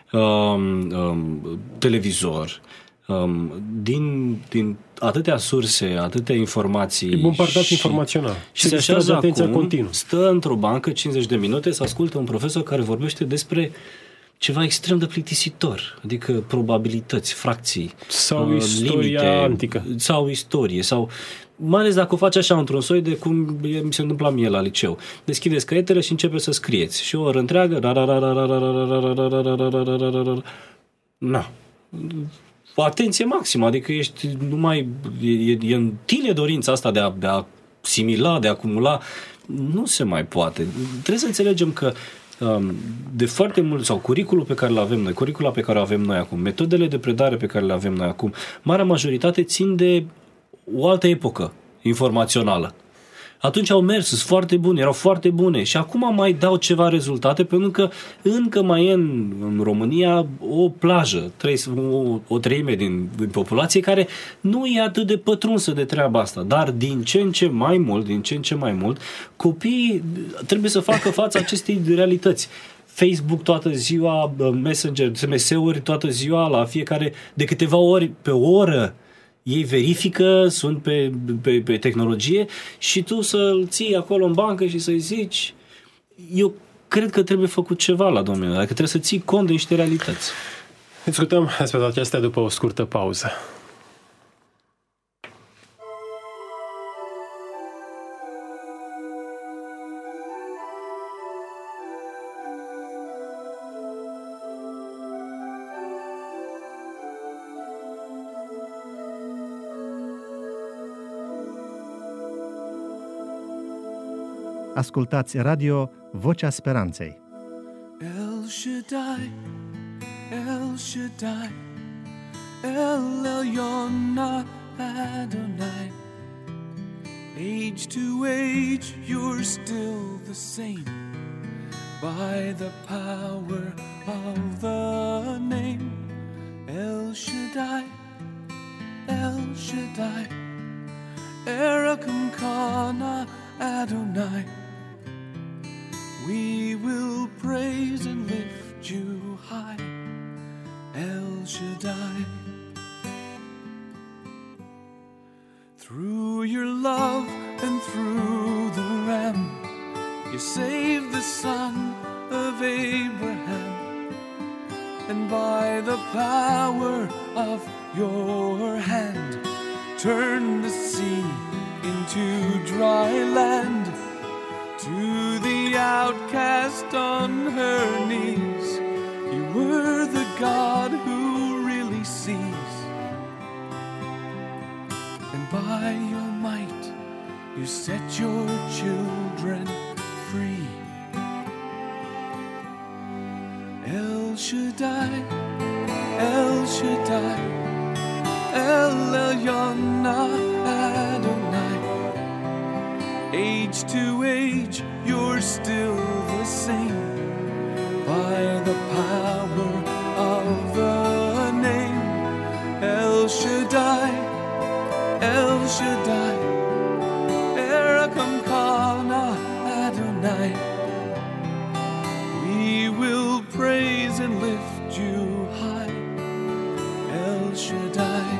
um, um, televizor, um, din, din atâtea surse, atâtea informații. E bombardat și, informațional. Și se așează acum, continuu. Stă într-o bancă cincizeci de minute să asculte un profesor care vorbește despre ceva extrem de plictisitor, adică probabilități, fracții, sau uh, istoria limite, antică. Sau istorie, sau mai ales dacă o faci așa într-un soi de cum mi se întâmpla mie la liceu. Deschideți caietele și începe să scrieți. Și o oră întreagă. Na. O atenție maximă, adică ești numai e, e în tine dorința asta de a, de a asimila, de a acumula. Nu se mai poate. Trebuie să înțelegem că de foarte mult, sau curiculul pe care îl avem noi, curicula pe care o avem noi acum, metodele de predare pe care le avem noi acum, marea majoritate țin de o altă epocă informațională. Atunci au mers, sunt foarte bune, erau foarte bune și acum mai dau ceva rezultate pentru că încă mai e în, în România o plajă, o, o treime din, din populație care nu e atât de pătrunsă de treaba asta, dar din ce în ce mai mult, din ce în ce mai mult, copiii trebuie să facă față acestei realități. Facebook toată ziua, Messenger, S M S-uri toată ziua, la fiecare, de câteva ori pe oră, ei verifică, sunt pe, pe, pe tehnologie și tu să-l ții acolo în bancă și să-i zici, eu cred că trebuie făcut ceva la domeniul ăla, că trebuie să ții cont de niște realități. Discutăm despre toate acestea după o scurtă pauză. Ascultați radio Vocea Speranței. El Shaddai, El Shaddai, El Elyon Adonai. Age to age, you're still the same. By the power of the name, El Shaddai, El Shaddai, Erakim Kana Adonai. We will praise and lift you high, El Shaddai. Through your love and through the Ram, you saved the son of Abraham. And by the power of your hand, turned the sea into dry land. To the outcast on her knees, you were the God who really sees. And by your might, you set your children free. El Shaddai, El Shaddai, El Elyon Adonai. Age to age, you're still the same. By the power of the name, El Shaddai, El Shaddai, Erakim Kana Adonai. We will praise and lift you high, El Shaddai.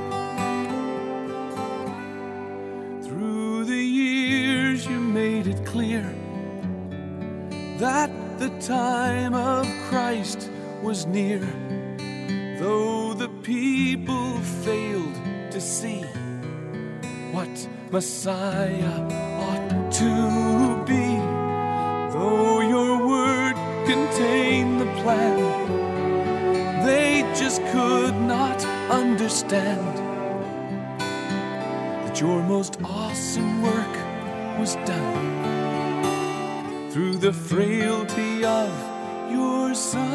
Clear that the time of Christ was near, though the people failed to see what Messiah ought to be. Though your word contained the plan, they just could not understand that your most awesome work was done through the frailty of your Son.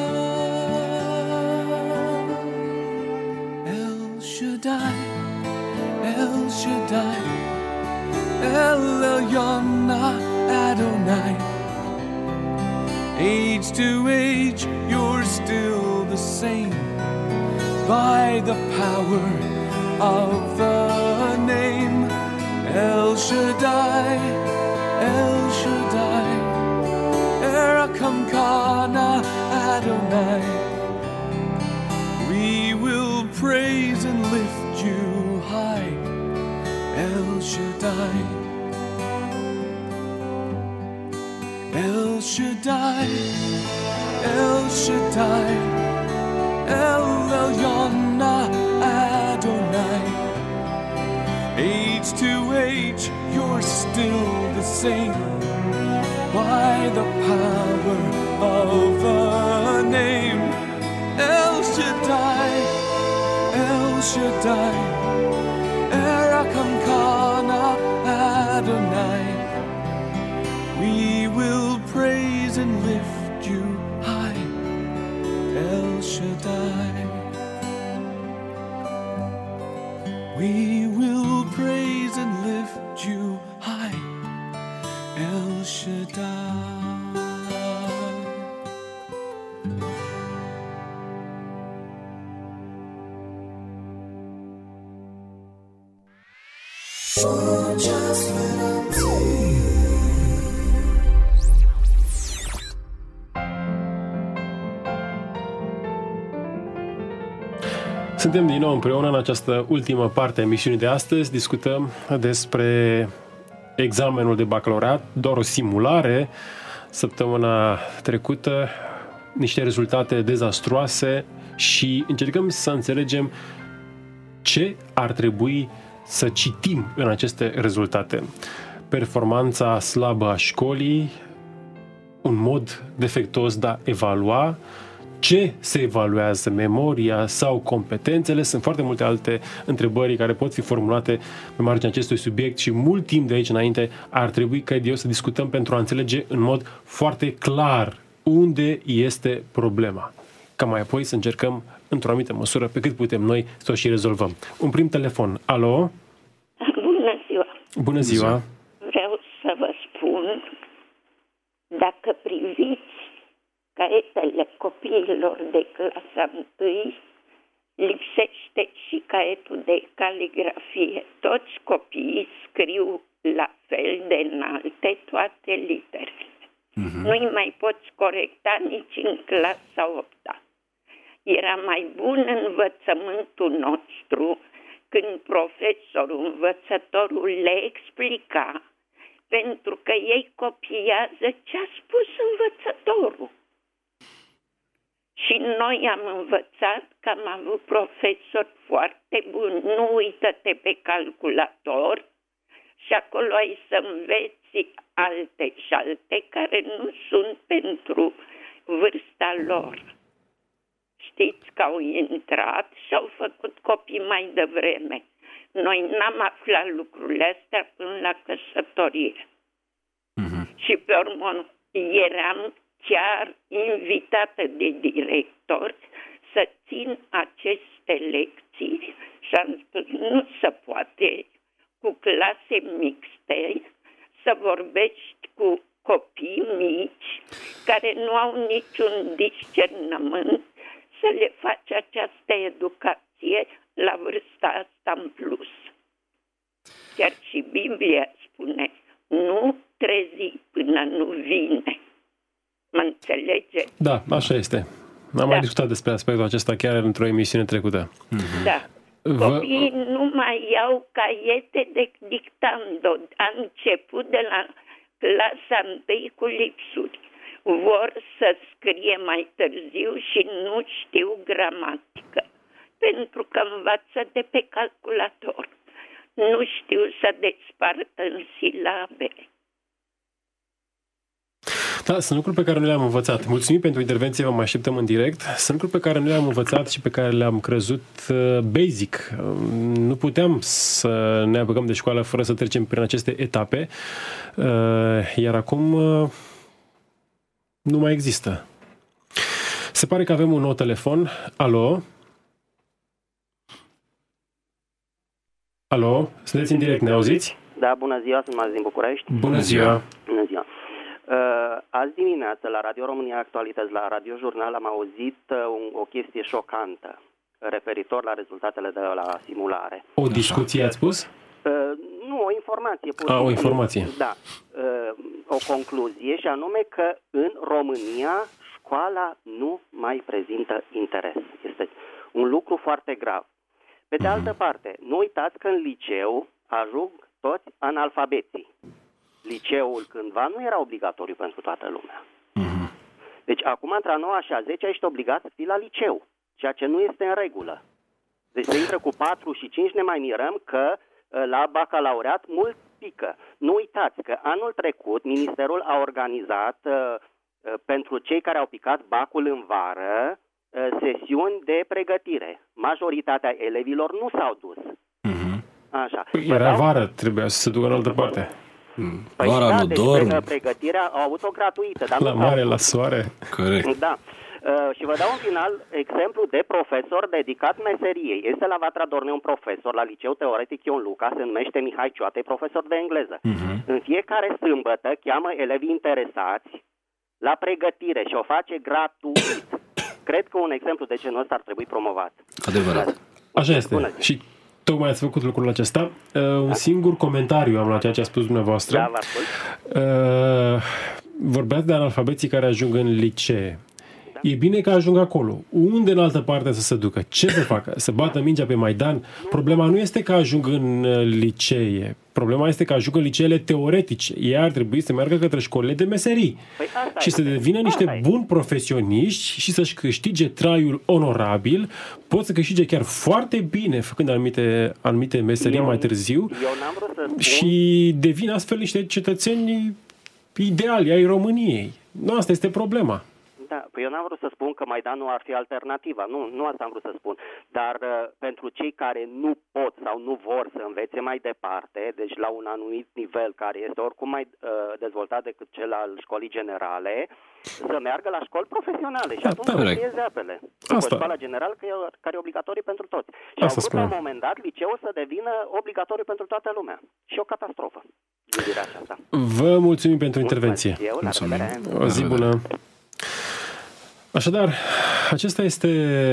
El Shaddai, El Shaddai, El Elyon Adonai. Age to age, you're still the same. By the power of the name, El Shaddai, El Shaddai, Erakim Kana Adonai. We will praise and lift you high, El Shaddai. El Shaddai, El Shaddai, El Elyon Adonai. Age to age, you're still the same. By the power of the name, El Shaddai, El Shaddai, Erakim Kana Adonai. We will praise and lift We will praise and lift you high, El Shaddai. Suntem din nou împreună în această ultimă parte a emisiunii de astăzi. Discutăm despre examenul de bacalaureat, doar o simulare. Săptămâna trecută, niște rezultate dezastruoase și încercăm să înțelegem ce ar trebui să citim în aceste rezultate. Performanța slabă a școlii, un mod defectuos de a evalua, ce se evaluează, memoria sau competențele. Sunt foarte multe alte întrebări care pot fi formulate pe marginea acestui subiect și mult timp de aici înainte ar trebui, cred eu, să discutăm pentru a înțelege în mod foarte clar unde este problema. Ca mai apoi să încercăm, într-o anumită măsură, pe cât putem noi, să o și rezolvăm. Un prim telefon. Alo? Bună ziua! Bună ziua! Vreau să vă spun, dacă priviți caietele copiilor de clasa întâi, lipsește și caietul de caligrafie. Toți copiii scriu la fel de înalte toate literele. Uh-huh. Nu-i mai poți corecta nici în clasa opta. Era mai bun învățământul nostru când profesorul, învățătorul le explica, pentru că ei copiază ce a spus învățătorul. Și noi am învățat că am avut profesori foarte buni. Nu uită-te pe calculator și acolo ai să înveți alte și alte care nu sunt pentru vârsta lor. Știți că au intrat și au făcut copii mai devreme. Noi n-am aflat lucrurile astea până la căsătorie. Uh-huh. Și pe urmă eram chiar invitată de director să țin aceste lecții și am spus, nu se poate cu clase mixte să vorbești cu copii mici care nu au niciun discernământ, să le faci această educație la vârsta asta în plus. Chiar și Biblia spune, nu trezi până nu vine. Mă înțelege? Da, așa este. Am da. mai discutat despre aspectul acesta chiar într-o emisiune trecută. Mm-hmm. Da. Copiii Vă... nu mai iau caiete de dictando. A început de la clasa întâi cu lipsuri. Vor să scrie mai târziu și nu știu gramatică. Pentru că învață de pe calculator. Nu știu să despartă în silabe. Da, sunt lucruri pe care nu le-am învățat. Mulțumim pentru intervenție, vă mai așteptăm în direct. Sunt lucruri pe care nu le-am învățat și pe care le-am crezut uh, basic. Nu puteam să ne apucăm de școală fără să trecem prin aceste etape, uh, iar acum uh, nu mai există. Se pare că avem un nou telefon. Alo? Alo? Sunteți în direct, ne auziți? Da, bună ziua, sunt Mazi din București. Bună ziua! Bună ziua! Uh, azi dimineață, la Radio România Actualități, la Radio Jurnal, am auzit uh, un, o chestie șocantă referitor la rezultatele de la simulare. O discuție ați spus? Uh, nu, o informație. Pur A, o informație. Da. Uh, o concluzie, și anume că în România școala nu mai prezintă interes. Este un lucru foarte grav. Pe de uh-huh. altă parte, nu uitați că în liceu ajung toți analfabeții. Liceul cândva nu era obligatoriu pentru toată lumea. Uh-huh. Deci acum, între a noua și a zecea, ești obligat să fii la liceu, ceea ce nu este în regulă. Deci se intră cu patru și cinci, ne mai mirăm că la bacalaureat mult pică. Nu uitați că anul trecut Ministerul a organizat uh, pentru cei care au picat bacul în vară uh, sesiuni de pregătire. Majoritatea elevilor nu s-au dus. Uh-huh. Așa. Păi era vară, trebuia să se ducă în altă parte. Păi vara da, nu deci dorm. Pregătirea au avut-o gratuită. Dar la mare, la soare. Corect. Da. Uh, și vă dau în final exemplu de profesor dedicat meseriei. Este la Vatra Dornei un profesor la Liceu Teoretic Ion Luca, se numește Mihai Cioată, e profesor de engleză. Uh-huh. În fiecare sâmbătă cheamă elevii interesați la pregătire și o face gratuit. Cred că un exemplu de genul ăsta ar trebui promovat. Adevărat. Așa este. Și tocmai ați făcut lucrul acesta. Uh, un singur comentariu am la ceea ce a spus dumneavoastră. Da, vă ascult. Uh, vorbeați de analfabeții care ajung în licee. E bine că ajung acolo. Unde în altă parte să se ducă? Ce să facă? Să bată mingea pe Maidan? Problema nu este că ajung în licee. Problema este că ajung în liceele teoretice. Ei ar trebui să meargă către școlile de meserii. Păi și să devină niște buni profesioniști și să-și câștige traiul onorabil. Pot să câștige chiar foarte bine făcând anumite, anumite meserii eu, mai târziu. Eu n-am vrut să spun... Și devin astfel niște cetățeni ideali ai României. Nu, asta este problema. Da, păi eu n-am vrut să spun că Maidanul ar fi alternativa, nu, nu asta am vrut să spun, dar uh, pentru cei care nu pot sau nu vor să învețe mai departe, deci la un anumit nivel care este oricum mai uh, dezvoltat decât cel al școlii generale, să meargă la școli profesionale și atunci să știeze apele. Asta. Școala generală care e obligatorie pentru toți. Și asta au vrut la un moment dat liceul să devină obligatoriu pentru toată lumea. Și o catastrofă, gândirea aceasta. Vă mulțumim pentru intervenție. Eu, mulțumim. O zi bună. Așadar, acesta este,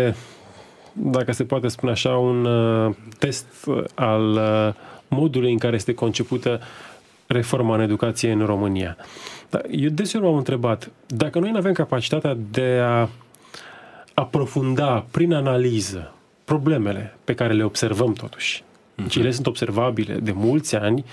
dacă se poate spune așa, un uh, test al uh, modului în care este concepută reforma în educație în România. Dar eu deseori m-am întrebat, dacă noi nu avem capacitatea de a aprofunda prin analiză problemele pe care le observăm totuși, uh-huh. și ele sunt observabile de mulți ani,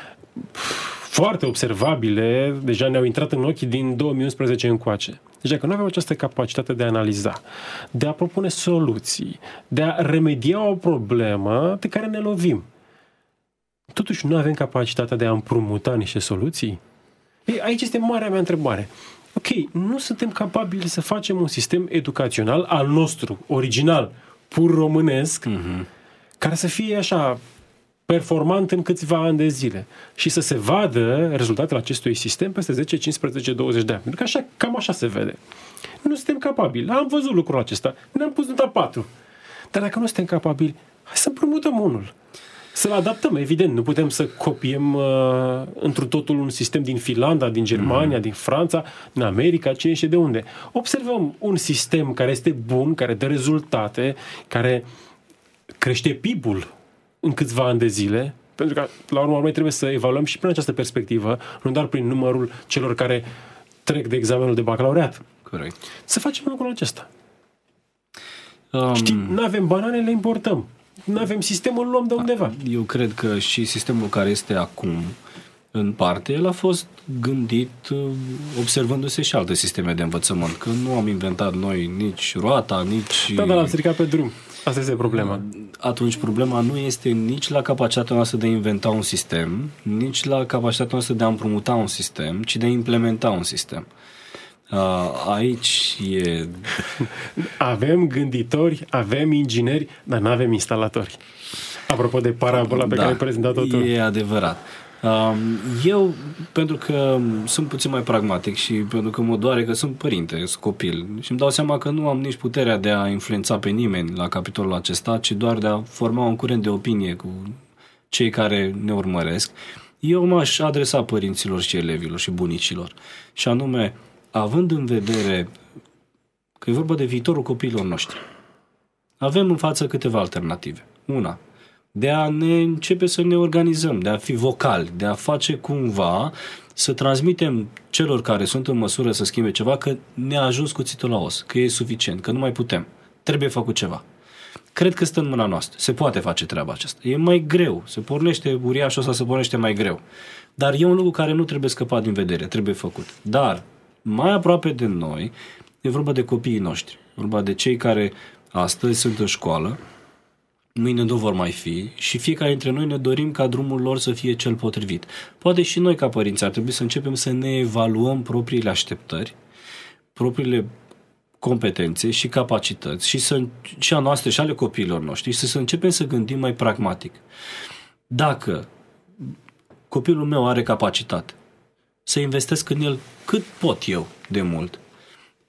foarte observabile, deja ne-au intrat în ochi din două mii unsprezece încoace. Deci dacă nu avem această capacitate de a analiza, de a propune soluții, de a remedia o problemă de care ne lovim, totuși nu avem capacitatea de a împrumuta niște soluții? Ei, aici este marea mea întrebare. Ok, nu suntem capabili să facem un sistem educațional al nostru, original, pur românesc, uh-huh. care să fie așa performant în câțiva ani de zile și să se vadă rezultatele acestui sistem peste zece, cincisprezece, douăzeci de ani. Pentru că așa, cam așa se vede. Nu suntem capabili. Am văzut lucrul acesta. Ne-am pus nota patru. Dar dacă nu suntem capabili, hai să împrumutăm unul. Să-l adaptăm, evident. Nu putem să copiem uh, într-un totul un sistem din Finlanda, din Germania, mm. din Franța, din America, cine știe de unde. Observăm un sistem care este bun, care dă rezultate, care crește P I B-ul în câțiva ani de zile, pentru că, la urmă urmei, trebuie să evaluăm și prin această perspectivă, nu doar prin numărul celor care trec de examenul de bacalaureat. Corect. Să facem lucrul acesta. Um, Știi, nu avem banane, le importăm. Nu avem sistemul, îl luăm de undeva. Eu cred că și sistemul care este acum, în parte, el a fost gândit observându-se și alte sisteme de învățământ, că nu am inventat noi nici roata, nici... Da, dar l-am stricat pe drum. Asta este problema. Atunci problema nu este nici la capacitatea noastră de a inventa un sistem, nici la capacitatea noastră de a împrumuta un sistem, ci de a implementa un sistem. Aici e... Avem gânditori, avem ingineri, dar nu avem instalatori. Apropo de parabola pe da, care ai prezentat-o tu. E adevărat. Eu, pentru că sunt puțin mai pragmatic și pentru că mă doare că sunt părinte, sunt copil și îmi dau seama că nu am nici puterea de a influența pe nimeni la capitolul acesta, ci doar de a forma un curent de opinie cu cei care ne urmăresc, eu m-aș adresa părinților și elevilor și bunicilor. Și anume, având în vedere că e vorba de viitorul copiilor noștri, avem în față câteva alternative. Una, de a ne începe să ne organizăm, de a fi vocali, de a face cumva să transmitem celor care sunt în măsură să schimbe ceva că ne-a ajuns cuțitul la os, că e suficient, că nu mai putem. Trebuie făcut ceva. Cred că stă în mâna noastră. Se poate face treaba aceasta. E mai greu. Se pornește uriașul ăsta, se pornește mai greu. Dar e un lucru care nu trebuie scăpat din vedere. Trebuie făcut. Dar mai aproape de noi e vorba de copiii noștri. E vorba de cei care astăzi sunt în școală, mâine nu vor mai fi și fiecare dintre noi ne dorim ca drumul lor să fie cel potrivit. Poate și noi ca părinți ar trebui să începem să ne evaluăm propriile așteptări, propriile competențe și capacități și, să, și a noastre și ale copiilor noștri și să începem să gândim mai pragmatic. Dacă copilul meu are capacitate, să investesc în el cât pot eu de mult,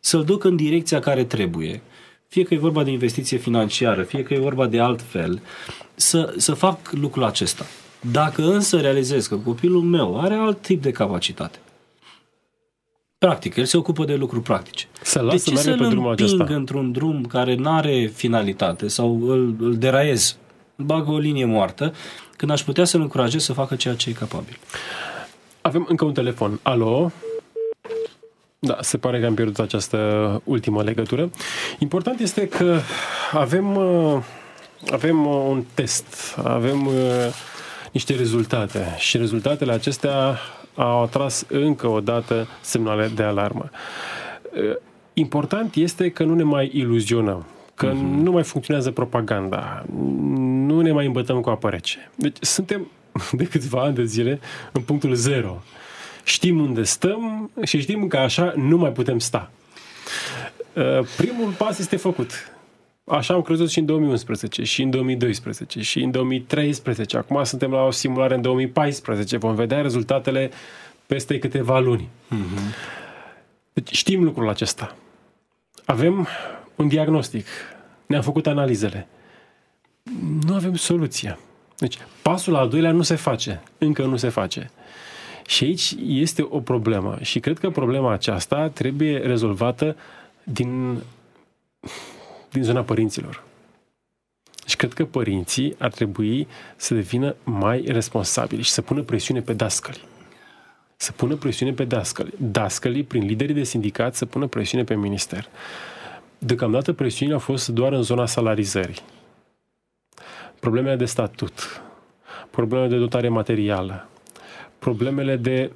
să-l duc în direcția care trebuie, fie că e vorba de investiție financiară, fie că e vorba de altfel, să, să fac lucrul acesta. Dacă însă realizez că copilul meu are alt tip de capacitate, practic, el se ocupă de lucruri practice. Să de ce să-l împing acesta? într-un drum care nu are finalitate sau îl, îl deraiez, îl bag o linie moartă, când aș putea să-l încurajez să facă ceea ce e capabil? Avem încă un telefon. Alo? Da, se pare că am pierdut această ultimă legătură. Important este că avem, avem un test, avem niște rezultate și rezultatele acestea au atras încă o dată semnale de alarmă. Important este că nu ne mai iluzionăm, că uh-huh. nu mai funcționează propaganda, nu ne mai îmbătăm cu apă rece. Deci suntem de câțiva ani de zile în punctul zero. Știm unde stăm și știm că așa nu mai putem sta. Primul pas este făcut. Așa am crezut și în două mii unsprezece, și în două mii doisprezece, și în două mii treisprezece. Acum suntem la o simulare în două mii paisprezece. Vom vedea rezultatele peste câteva luni. Uh-huh. Deci știm lucrul acesta. Avem un diagnostic. Ne-am făcut analizele. Nu avem soluția. Deci pasul al doilea nu se face. Încă nu se face. Și aici este o problemă. Și cred că problema aceasta trebuie rezolvată din, din zona părinților. Și cred că părinții ar trebui să devină mai responsabili și să pună presiune pe dascăli. Să pună presiune pe dascăli. Dascălii, prin liderii de sindicat, să pună presiune pe minister. Deocamdată presiunile au fost doar în zona salarizării. Problemele de statut, problemele de dotare materială, problemele de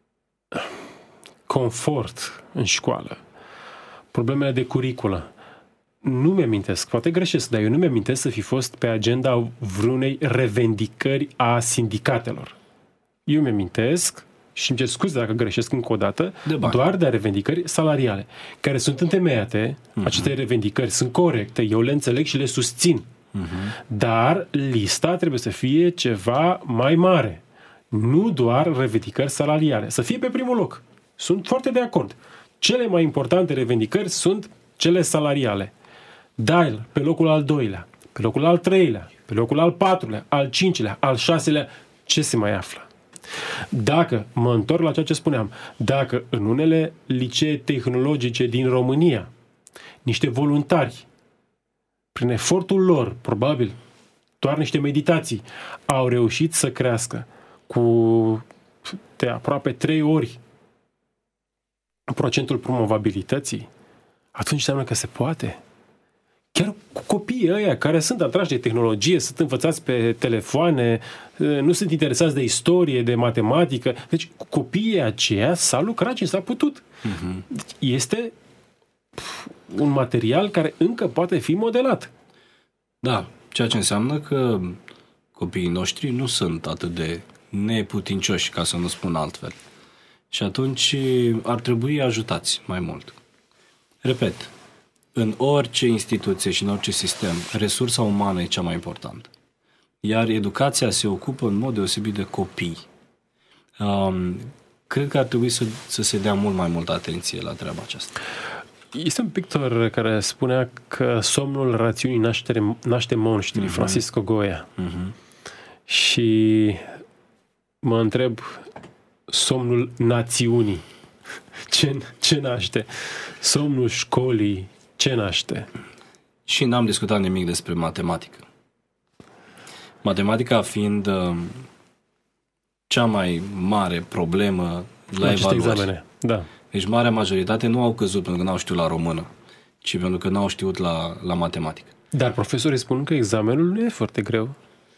confort în școală, problemele de curiculă. Nu mi-amintesc, poate greșesc, dar eu nu mi-amintesc să fi fost pe agenda vreunei revendicări a sindicatelor. Eu mi-amintesc, și îmi cer scuze dacă greșesc încă o dată, de doar de revendicări salariale, care sunt întemeiate, uh-huh. aceste revendicări sunt corecte, eu le înțeleg și le susțin. Uh-huh. Dar lista trebuie să fie ceva mai mare. Nu doar revendicări salariale. Să fie pe primul loc. Sunt foarte de acord. Cele mai importante revendicări sunt cele salariale. Dar pe locul al doilea, pe locul al treilea, pe locul al patrulea, al cincilea, al șaselea, ce se mai află? Dacă, mă întorc la ceea ce spuneam, dacă în unele licee tehnologice din România, niște voluntari, prin efortul lor, probabil, doar niște meditații, au reușit să crească cu de aproape trei ori procentul promovabilității, atunci înseamnă că se poate. Chiar cu copiii ăia care sunt atrași de tehnologie, sunt învățați pe telefoane, nu sunt interesați de istorie, de matematică. Deci cu copiii aceia s-a lucrat și s-a putut. Uh-huh. Deci este un material care încă poate fi modelat. Da, ceea ce înseamnă că copiii noștri nu sunt atât de neputincioși, ca să nu spun altfel. Și atunci ar trebui ajutați mai mult. Repet, în orice instituție și în orice sistem, resursa umană e cea mai importantă. Iar educația se ocupă în mod deosebit de copii. Um, cred că ar trebui să, să se dea mult mai multă atenție la treaba aceasta. Este un pictor care spunea că somnul rațiunii naște, naște monștri, uh-huh. Francisco Goya. Uh-huh. Și mă întreb, somnul națiunii, ce, ce naște? Somnul școlii, ce naște? Și n-am discutat nimic despre matematică. Matematica fiind uh, cea mai mare problemă la, la evaluări. Examene. Da. Deci marea majoritate nu au căzut pentru că n-au știut la română, ci pentru că n-au știut la, la matematică. Dar profesorii spun că examenul nu e foarte greu.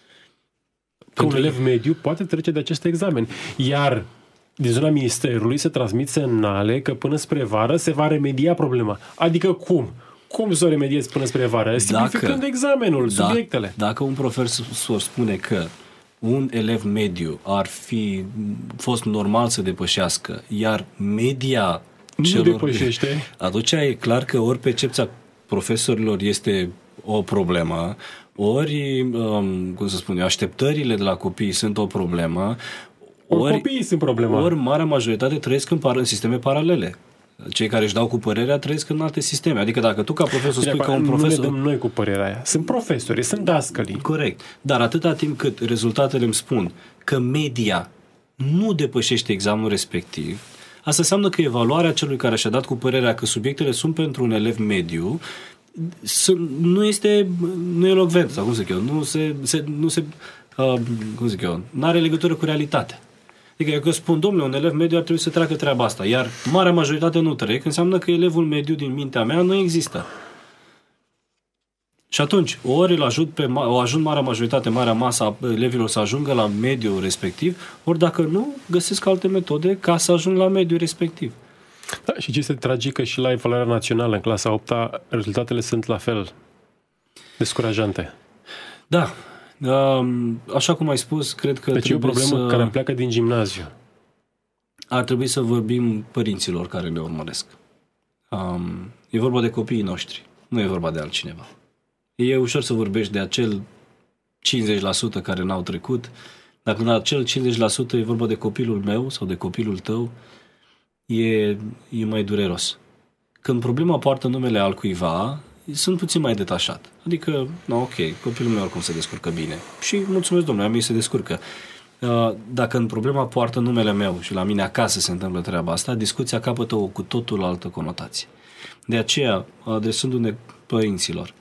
Că un elev mediu poate trece de acest examen. Iar din zona ministerului se transmit semnale că până spre vară se va remedia problema. Adică cum? Cum să o remediezi până spre vară? Simplificând examenul, da, subiectele. Dacă un profesor spune că un elev mediu ar fi fost normal să depășească, iar media nu celor depășește, atunci e clar că ori percepția profesorilor este o problemă, ori, um, cum să spun eu, așteptările de la copii sunt o problemă, ori, ori copiii sunt problema. Ori marea majoritate trăiesc în, par- în sisteme paralele. Cei care își dau cu părerea trăiesc în alte sisteme. Adică dacă tu ca profesor spui că un profesor... Nu ne dăm noi cu părerea aia. Sunt profesori, sunt dascălii. Corect. Dar atâta timp cât rezultatele îmi spun că media nu depășește examenul respectiv, asta înseamnă că evaluarea celui care și-a dat cu părerea că subiectele sunt pentru un elev mediu nu este, nu e elocvent, sau cum zic eu, nu se, se, nu se uh, cum zic eu, nu are legătură cu realitatea. Adică eu că spun, domnule, un elev mediu ar trebui să treacă treaba asta, iar marea majoritate nu trec, înseamnă că elevul mediu din mintea mea nu există. Și atunci, ori îl ajut pe, o ajut marea majoritate, marea masă a elevilor să ajungă la mediul respectiv, ori dacă nu, găsesc alte metode ca să ajung la mediul respectiv. Da, și ce este tragică și la evaluarea națională, în clasa a opta, rezultatele sunt la fel descurajante. Da. Așa cum ai spus, cred că deci trebuie e o problemă să... care pleacă din gimnaziu. Ar trebui să vorbim părinților care ne urmăresc. Um, e vorba de copiii noștri, nu e vorba de altcineva. E ușor să vorbești de acel cincizeci la sută care n-au trecut, dar când acel cincizeci la sută e vorba de copilul meu sau de copilul tău, e, e mai dureros. Când problema poartă numele altcuiva, sunt puțin mai detașat. Adică, no, ok, copilul meu oricum se descurcă bine. Și mulțumesc, domnule, a mie se descurcă. Dacă în problema poartă numele meu și la mine acasă se întâmplă treaba asta, discuția capătă o cu totul altă conotație. De aceea, adresându-ne părinților,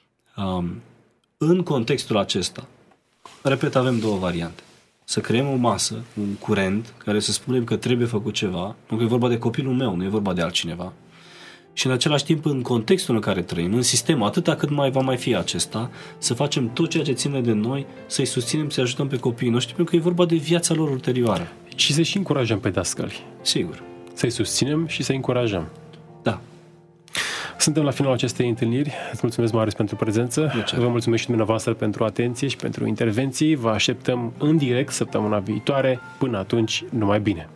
în contextul acesta, repet, avem două variante. Să creăm o masă, un curent, care să spunem că trebuie făcut ceva, pentru că e vorba de copilul meu, nu e vorba de altcineva. Și în același timp, în contextul în care trăim, în sistemul, atâta cât mai va mai fi acesta, să facem tot ceea ce ține de noi, să-i susținem, să-i ajutăm pe copiii noștri, pentru că e vorba de viața lor ulterioară. Și să și încurajăm pe dascăli. Sigur. Să-i susținem și să-i încurajăm. Da. Suntem la finalul acestei întâlniri. Îți mulțumesc, Marius, pentru prezență. Mulțumesc. Vă mulțumesc și dumneavoastră pentru atenție și pentru intervenții. Vă așteptăm în direct săptămâna viitoare. Până atunci, numai bine!